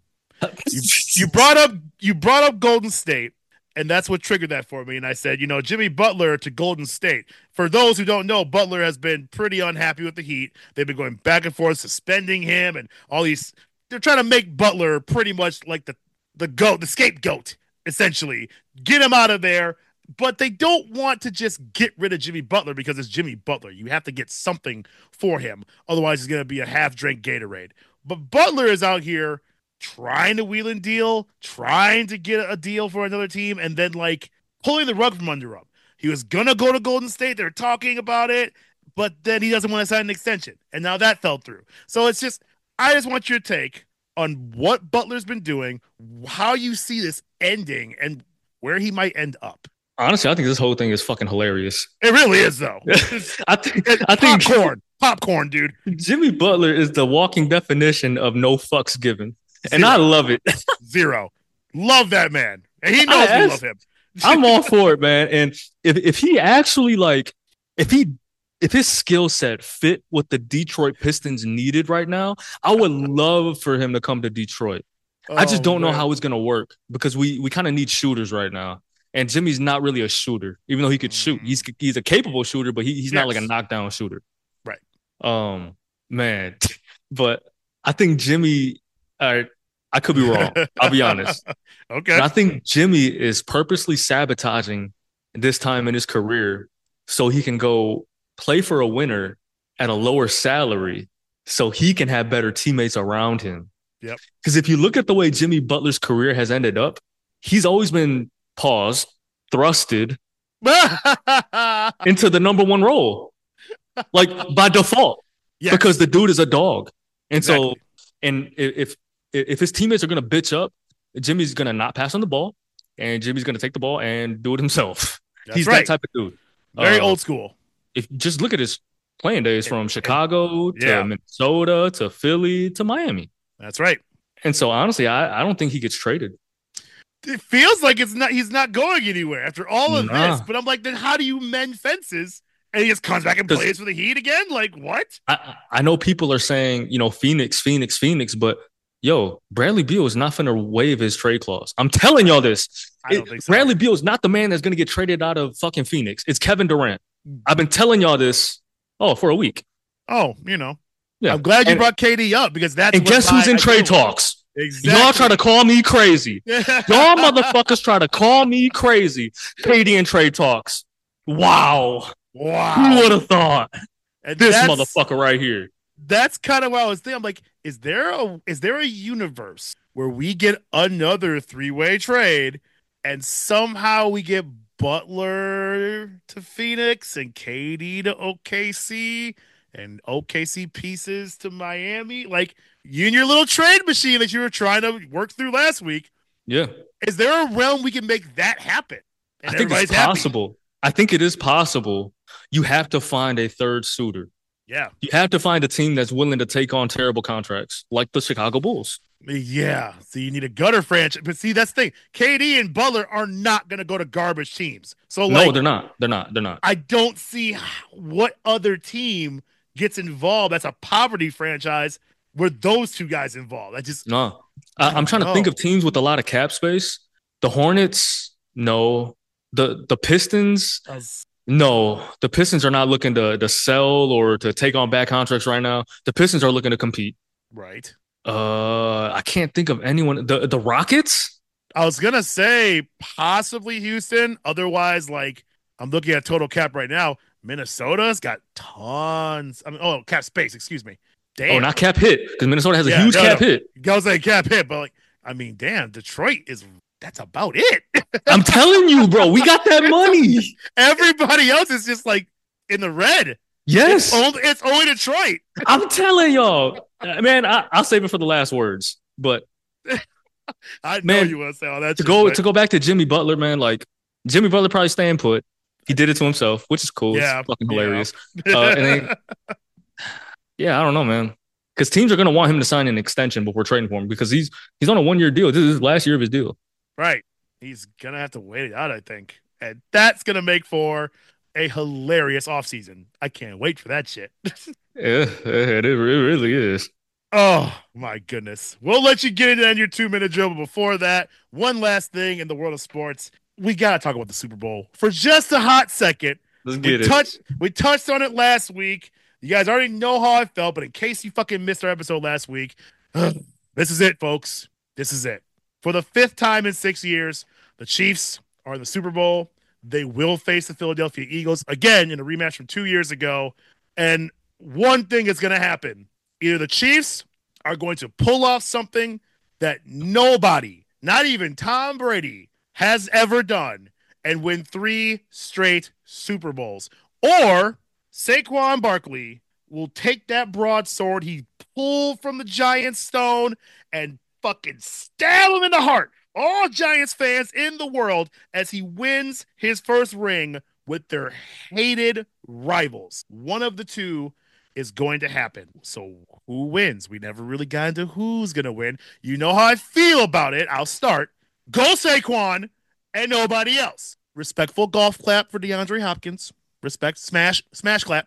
You brought up Golden State. And that's what triggered that for me. And I said, Jimmy Butler to Golden State. For those who don't know, Butler has been pretty unhappy with the Heat. They've been going back and forth, suspending him, and all these. They're trying to make Butler pretty much like the scapegoat, essentially. Get him out of there. But they don't want to just get rid of Jimmy Butler because it's Jimmy Butler. You have to get something for him. Otherwise, it's going to be a half-drink Gatorade. But Butler is out here trying to wheel and deal, trying to get a deal for another team, and then pulling the rug from under him. He was gonna go to Golden State. They're talking about it, but then he doesn't want to sign an extension, and now that fell through. So I just want your take on what Butler's been doing, how you see this ending, and where he might end up. Honestly, I think this whole thing is fucking hilarious. It really is, though. I think popcorn, dude. Jimmy Butler is the walking definition of no fucks given. And I love it. Zero. Love that man. And he knows we love him. I'm all for it, man. And if he actually if his skill set fit what the Detroit Pistons needed right now, I would love for him to come to Detroit. I just don't know how it's gonna work because we kind of need shooters right now. And Jimmy's not really a shooter, even though he could shoot. He's a capable shooter, but he's not like a knockdown shooter. Right. Man. But I think Jimmy I could be wrong. I'll be honest. Okay. But I think Jimmy is purposely sabotaging this time in his career so he can go play for a winner at a lower salary so he can have better teammates around him. Yep. Because if you look at the way Jimmy Butler's career has ended up, he's always been thrusted into the number one role, by default, because the dude is a dog. And exactly. If his teammates are going to bitch up, Jimmy's going to not pass on the ball, and Jimmy's going to take the ball and do it himself. He's that type of dude. Very old school. If just look at his playing days from Chicago to Minnesota to Philly to Miami. That's right. And so honestly, I don't think he gets traded. It feels like he's not going anywhere after all of this. But I'm like, then how do you mend fences? And he just comes back and plays for the Heat again? Like, what? I know people are saying, Phoenix, but yo, Bradley Beal is not going to waive his trade clause. I'm telling y'all this. I don't think so. Bradley Beal is not the man that's going to get traded out of fucking Phoenix. It's Kevin Durant. I've been telling y'all this, for a week. Oh, Yeah. I'm glad you brought KD up because that's and guess who's in trade talks? Exactly. Y'all try to call me crazy. Y'all motherfuckers try to call me crazy. KD in trade talks. Wow. Who would have thought? And this motherfucker right here. That's kind of what I was thinking. I'm like, is there a universe where we get another three-way trade and somehow we get Butler to Phoenix and KD to OKC and OKC pieces to Miami? Like, you and your little trade machine that you were trying to work through last week. Yeah. Is there a realm we can make that happen? I think it's possible. I think it is possible. You have to find a third suitor. Yeah. You have to find a team that's willing to take on terrible contracts like the Chicago Bulls. Yeah. So you need a gutter franchise. But see, that's the thing. KD and Butler are not going to go to garbage teams. So no, they're not. They're not. I don't see what other team gets involved. That's a poverty franchise where those two guys involved. I'm trying to think of teams with a lot of cap space. The Hornets, no. The Pistons, No, the Pistons are not looking to sell or to take on bad contracts right now. The Pistons are looking to compete. Right. I can't think of anyone. The Rockets? I was gonna say possibly Houston. Otherwise, like I'm looking at total cap right now. Minnesota's got tons. I mean, oh, cap space. Excuse me. Oh, Damn. not cap hit because Minnesota has a Yeah, huge cap hit. I was like cap hit, but like, I mean, damn, Detroit is. That's about it. I'm telling you, bro, we got that money. Everybody else is just like in the red. Yes, It's only Detroit. I'm telling y'all, man. I'll save it for the last words. But I know man, you want to say all that. to go back to Jimmy Butler, man. Like Jimmy Butler probably staying put. He did it to himself, which is cool. Yeah, it's fucking hilarious. And then, yeah, I don't know, man. Because teams are going to want him to sign an extension before trading for him because he's on a 1-year deal. This is his last year of his deal. Right. He's going to have to wait it out, I think. And that's going to make for a hilarious offseason. I can't wait for that shit. Yeah, it really is. Oh, my goodness. We'll let you get into your 2-minute drill. But before that, one last thing in the world of sports. We got to talk about the Super Bowl for just a hot second. Let's get it. We touched on it last week. You guys already know how I felt, but in case you fucking missed our episode last week, this is it, folks. This is it. For the 5th time in 6 years, the Chiefs are in the Super Bowl. They will face the Philadelphia Eagles again in a rematch from 2 years ago. And one thing is going to happen. Either the Chiefs are going to pull off something that nobody, not even Tom Brady, has ever done and win 3 straight Super Bowls. Or Saquon Barkley will take that broadsword he pulled from the Giants' stone and fucking stab him in the heart. All Giants fans in the world as he wins his first ring with their hated rivals. One of the two is going to happen. So who wins? We never really got into who's going to win. You know how I feel about it. I'll start. Go Saquon and nobody else. Respectful golf clap for DeAndre Hopkins. Respect, smash clap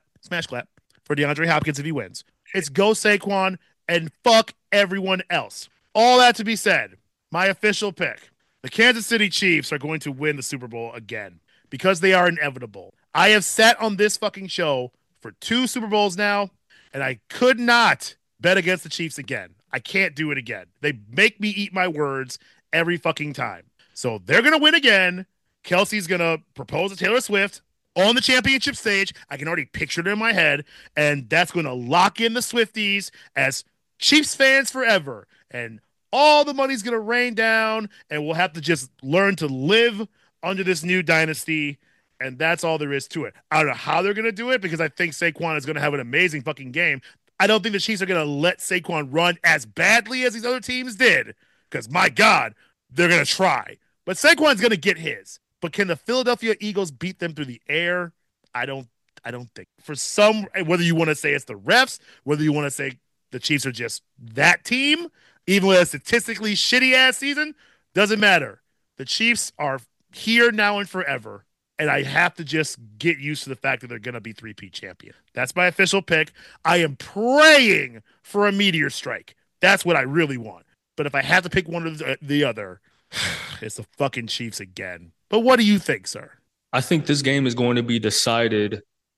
for DeAndre Hopkins if he wins. It's go Saquon and fuck everyone else. All that to be said, my official pick. The Kansas City Chiefs are going to win the Super Bowl again because they are inevitable. I have sat on this fucking show for 2 Super Bowls now, and I could not bet against the Chiefs again. I can't do it again. They make me eat my words every fucking time. So they're going to win again. Kelsey's going to propose to Taylor Swift on the championship stage. I can already picture it in my head, and that's going to lock in the Swifties as Chiefs fans forever. And all the money's going to rain down, and we'll have to just learn to live under this new dynasty, and that's all there is to it. I don't know how they're going to do it because I think Saquon is going to have an amazing fucking game. I don't think the Chiefs are going to let Saquon run as badly as these other teams did because, my God, they're going to try. But Saquon's going to get his. But can the Philadelphia Eagles beat them through the air? I don't think. For some, whether you want to say it's the refs, whether you want to say the Chiefs are just that team, even with a statistically shitty-ass season, doesn't matter. The Chiefs are here now and forever, and I have to just get used to the fact that they're going to be 3-peat champion. That's my official pick. I am praying for a meteor strike. That's what I really want. But if I have to pick one or the other, it's the fucking Chiefs again. But what do you think, sir? I think this game is going to be decided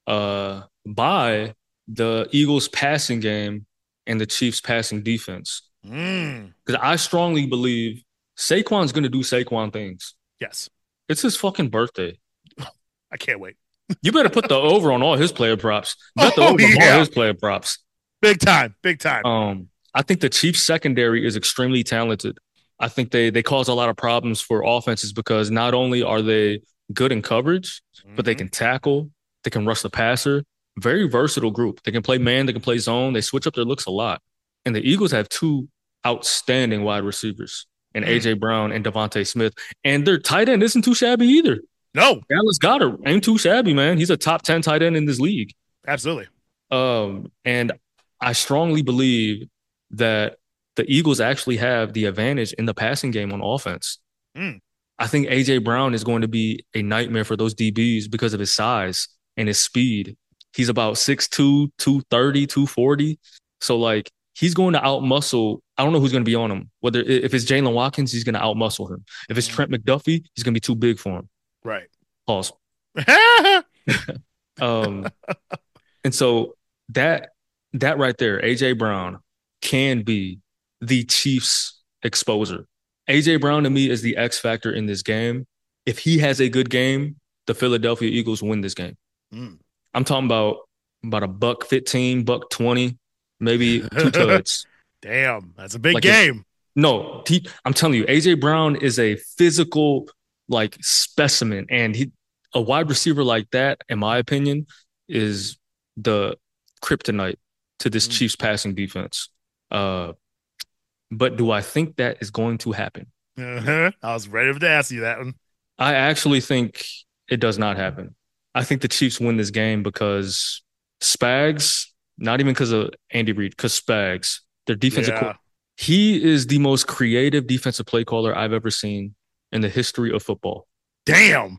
by the Eagles' passing game and the Chiefs' passing defense. Because I strongly believe Saquon's going to do Saquon things. Yes. It's his fucking birthday. I can't wait. You better put the over on all his player props. Bet the over on all his player props. Big time. I think the Chiefs' secondary is extremely talented. I think they cause a lot of problems for offenses because not only are they good in coverage, but they can tackle, they can rush the passer. Very versatile group. They can play man, they can play zone. They switch up their looks a lot. And the Eagles have 2 outstanding wide receivers in A.J. Brown and Devontae Smith. And their tight end isn't too shabby either. No. Dallas Goedert ain't too shabby, man. He's a top 10 tight end in this league. Absolutely. And I strongly believe that the Eagles actually have the advantage in the passing game on offense. I think A.J. Brown is going to be a nightmare for those DBs because of his size and his speed. He's about 6'2", 230, 240. So, like, he's going to outmuscle. I don't know who's going to be on him. Whether if it's Jalen Watkins, he's going to outmuscle him. If it's Trent McDuffie, he's going to be too big for him. Right. Pause. Um, and so that that right there, AJ Brown can be the Chiefs exposer. AJ Brown to me is the X factor in this game. If he has a good game, the Philadelphia Eagles win this game. Mm. I'm talking about a buck 15, buck 20, maybe two tuds. Damn, that's a big Like if game. no, I'm telling you, AJ Brown is a physical like specimen, and a wide receiver like that, in my opinion, is the kryptonite to this Mm. Chiefs passing defense. Uh, but do I think that is going to happen? I was ready to ask you that one. I actually think it does not happen. I think the Chiefs win this game because Spags, not even because of Andy Reid, because Spags, their defensive Yeah. he is the most creative defensive play caller I've ever seen in the history of football. Damn.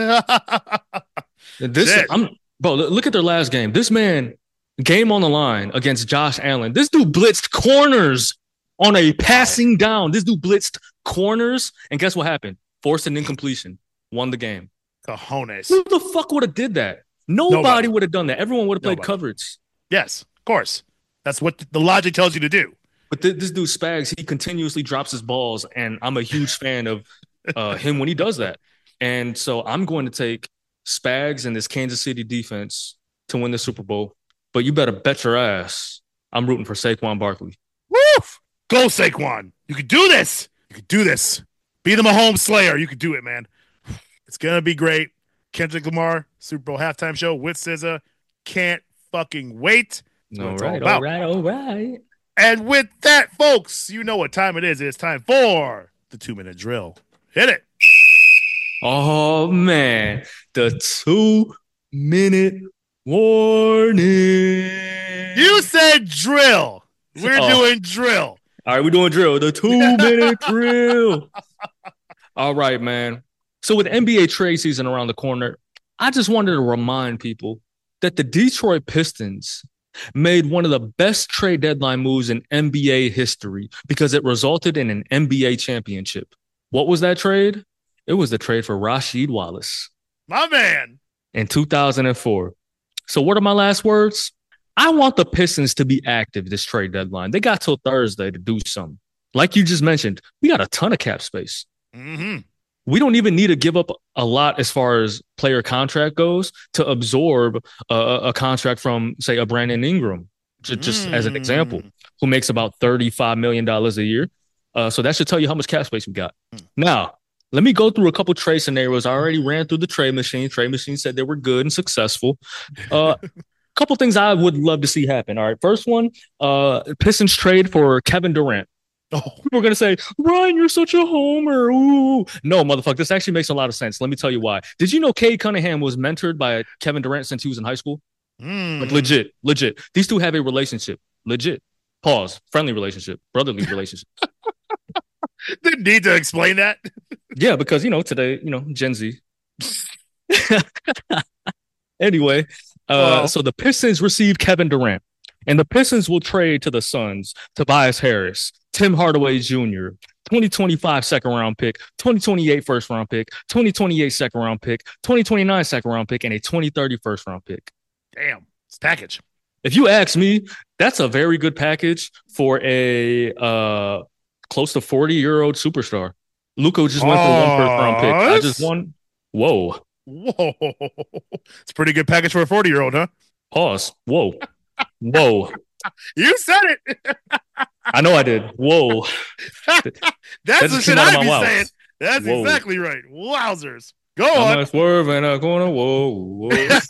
This Shit. bro, look at their last game. This man, game on the line against Josh Allen. This dude blitzed corners on a passing down. This dude blitzed corners, and guess what happened? Forced an incompletion. Won the game. Cojones. Who the fuck would have did that? Nobody Nobody. would have done that. Everyone would have played Nobody. coverage. Yes, of course. That's what the logic tells you to do. But this dude Spags, he continuously drops his balls, and I'm a huge fan of him when he does that. And so I'm going to take Spags and this Kansas City defense to win the Super Bowl. But you better bet your ass I'm rooting for Saquon Barkley. Woof! Go, Saquon. You can do this. You can do this. Be the Mahomes Slayer. You can do it, man. It's going to be great. Kendrick Lamar, Super Bowl halftime show with SZA. Can't fucking wait. That's what it's all about. all right. And with that, folks, you know what time it is. It's time for the 2-minute drill. Hit it. Oh, man. The 2-minute warning. You said drill. We're Oh. doing drill. All right, we're doing drill. The 2-minute drill. All right, man. So with NBA trade season around the corner, I just wanted to remind people that the Detroit Pistons made one of the best trade deadline moves in NBA history because it resulted in an NBA championship. What was that trade? It was the trade for Rasheed Wallace My man. in 2004. So what are my last words? I want the Pistons to be active this trade deadline. They got till Thursday to do something. Like you just mentioned, we got a ton of cap space. Mm-hmm. We don't even need to give up a lot as far as player contract goes to absorb a contract from, say, a Brandon Ingram, just as an example, who makes about $35 million a year. So that should tell you how much cap space we got. Now, let me go through a couple trade scenarios. I already ran through the trade machine. Trade machine said they were good and successful. Couple things I would love to see happen. All right. First one, Pistons trade for Kevin Durant. Oh, People are going to say, Ryan, you're such a homer. Ooh. No, motherfucker. This actually makes a lot of sense. Let me tell you why. Did you know Cade Cunningham was mentored by Kevin Durant since he was in high school? Like legit. These two have a relationship. Legit. Pause. Friendly relationship. Brotherly relationship. Didn't need to explain that. Yeah, because, today, Gen Z. Anyway, so the Pistons received Kevin Durant, and the Pistons will trade to the Suns Tobias Harris, Tim Hardaway Jr., 2025 second round pick, 2028 first round pick, 2028 second round pick, 2029 second round pick, and a 2030 first round pick. Damn. It's a package. If you ask me, that's a very good package for a close to 40-year-old superstar. Luka just went for one first round pick. I just won. Whoa. It's a pretty good package for a 40-year-old, huh? Pause. Whoa. You said it. I know I did. Whoa. That's the just shit came out of I'd my be mouth. saying. That's Whoa. exactly right. Wowzers. Go I'm on. gonna swerve and I'm gonna whoa.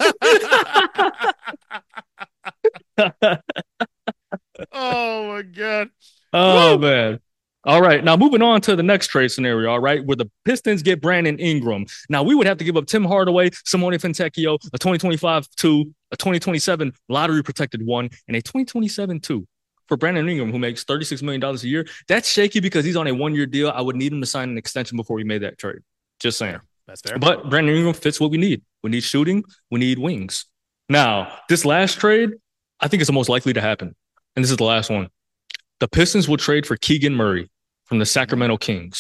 Oh my god. Oh Woo. man. All right. Now moving on to the next trade scenario, all right, where the Pistons get Brandon Ingram. Now we would have to give up Tim Hardaway, Simone Fontecchio, a 2025 2, a 2027 lottery protected 1, and a 2027 2 for Brandon Ingram, who makes $36 million a year. That's shaky because he's on a 1-year deal. I would need him to sign an extension before we made that trade. Just saying. That's fair. But Brandon Ingram fits what we need. We need shooting. We need wings. Now, this last trade, I think is the most likely to happen. And this is the last one. The Pistons will trade for Keegan Murray from the Sacramento Kings.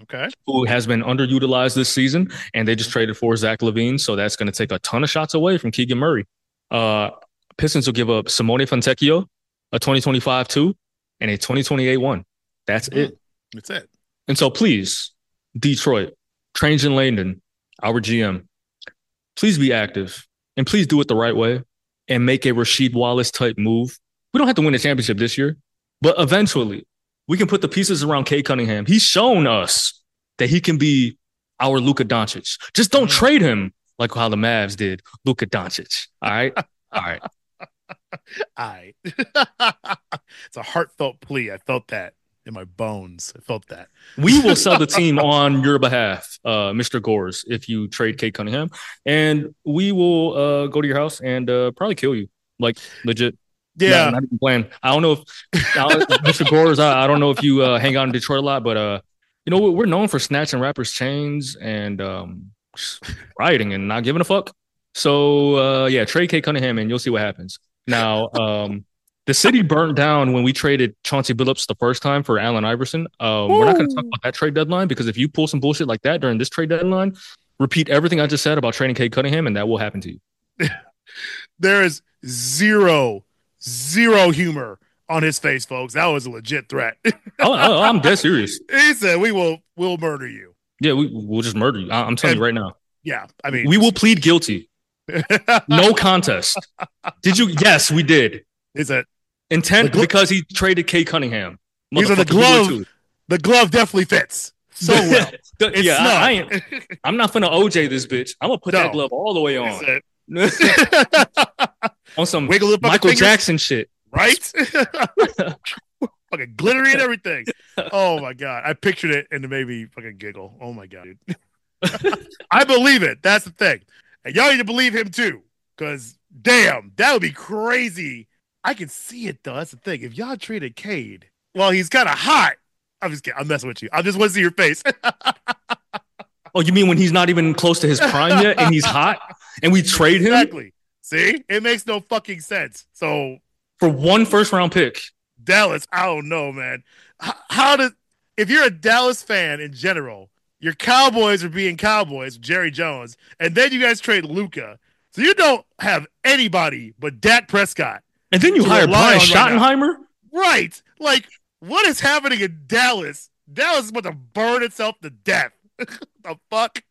Okay. who has been underutilized this season, and they just traded for Zach LaVine, so that's going to take a ton of shots away from Keegan Murray. Pistons will give up Simone Fontecchio, a 2025 2, and a 2028 1. That's it. That's it. And so please, Detroit, Trajan Langdon, our GM, please be active and please do it the right way and make a Rasheed Wallace type move. We don't have to win the championship this year, but eventually we can put the pieces around Cade Cunningham. He's shown us that he can be our Luka Doncic. Just don't trade him like how the Mavs did Luka Doncic. All right? All right. All right. It's a heartfelt plea. I felt that in my bones. I felt that. We will sell the team on your behalf, Mr. Gores, if you trade Cade Cunningham. And we will go to your house and probably kill you. Like, legit. Yeah. Not even playing. I don't know if Mr. Gores, I don't know if you hang out in Detroit a lot, but you know, we're known for snatching rappers' chains and rioting and not giving a fuck. So yeah, trade Cade Cunningham and you'll see what happens. Now, the city burnt down when we traded Chauncey Billups the first time for Allen Iverson. We're not going to talk about that trade deadline because if you pull some bullshit like that during this trade deadline, repeat everything I just said about trading Cade Cunningham, and that will happen to you. There is zero humor on his face, folks. That was a legit threat. I'm dead serious. He said, we'll murder you. Yeah, we'll just murder you. I'm telling you right now. Yeah, I mean, we will plead guilty. No contest. Did you? Yes, we did. Is it intent because he traded Cade Cunningham? These are the glove. The glove definitely fits so well. I'm not finna OJ this bitch. I'm gonna put that glove all the way on. On some Michael Jackson shit, right? Fucking glittery and everything. Oh my god, I pictured it and it made me fucking giggle. Oh my god, dude. I believe it. That's the thing. And y'all need to believe him too, because damn, that would be crazy. I can see it though. That's the thing. If y'all traded Cade, well, he's kind of hot. I'm just kidding. I'm messing with you. I just want to see your face. Oh, you mean when he's not even close to his prime yet, and he's hot, and we trade him? Exactly. See, it makes no fucking sense. So for one first-round pick, Dallas, I don't know, man. If you're a Dallas fan in general, your Cowboys are being Cowboys, Jerry Jones, and then you guys trade Luka, so you don't have anybody but Dak Prescott. And then you hire Brian Schottenheimer? Right. Like, what is happening in Dallas? Dallas is about to burn itself to death. The fuck?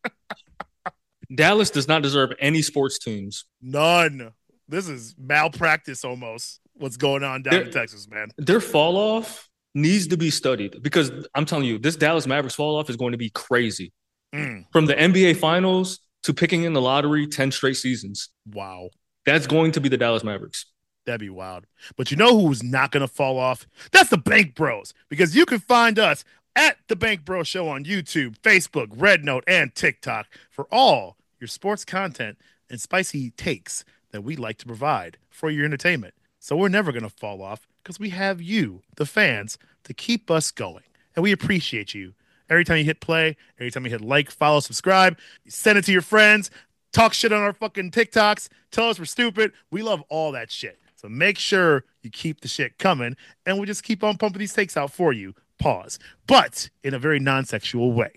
Dallas does not deserve any sports teams. None. This is malpractice almost, what's going on down in Texas, man. Their fall off needs to be studied because I'm telling you, this Dallas Mavericks fall off is going to be crazy. From the NBA Finals to picking in the lottery 10 straight seasons. Wow. That's going to be the Dallas Mavericks. That'd be wild. But you know who's not going to fall off? That's the Bank Bros. Because you can find us at The Bank Bros Show on YouTube, Facebook, Red Note, and TikTok for all your sports content and spicy takes that we like to provide for your entertainment. So we're never going to fall off because we have you, the fans, to keep us going. And we appreciate you. Every time you hit play, every time you hit like, follow, subscribe, send it to your friends, talk shit on our fucking TikToks, tell us we're stupid. We love all that shit. So make sure you keep the shit coming, and we'll just keep on pumping these takes out for you. Pause. But in a very non-sexual way.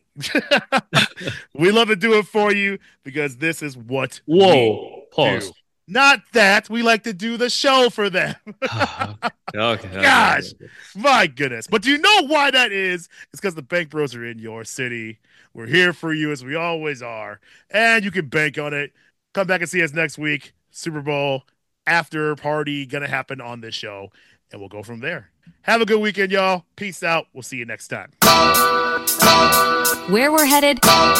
We love to do it for you because this is what we pause. Do. Not that. We like to do the show for them. Okay. Gosh. My goodness. But do you know why that is? It's because the Bank Bros are in your city. We're here for you as we always are. And you can bank on it. Come back and see us next week. Super Bowl after party going to happen on this show. And we'll go from there. Have a good weekend, y'all. Peace out. We'll see you next time. Where we're headed,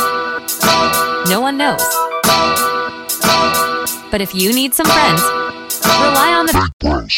no one knows. But if you need some friends, rely on the Bank Bros.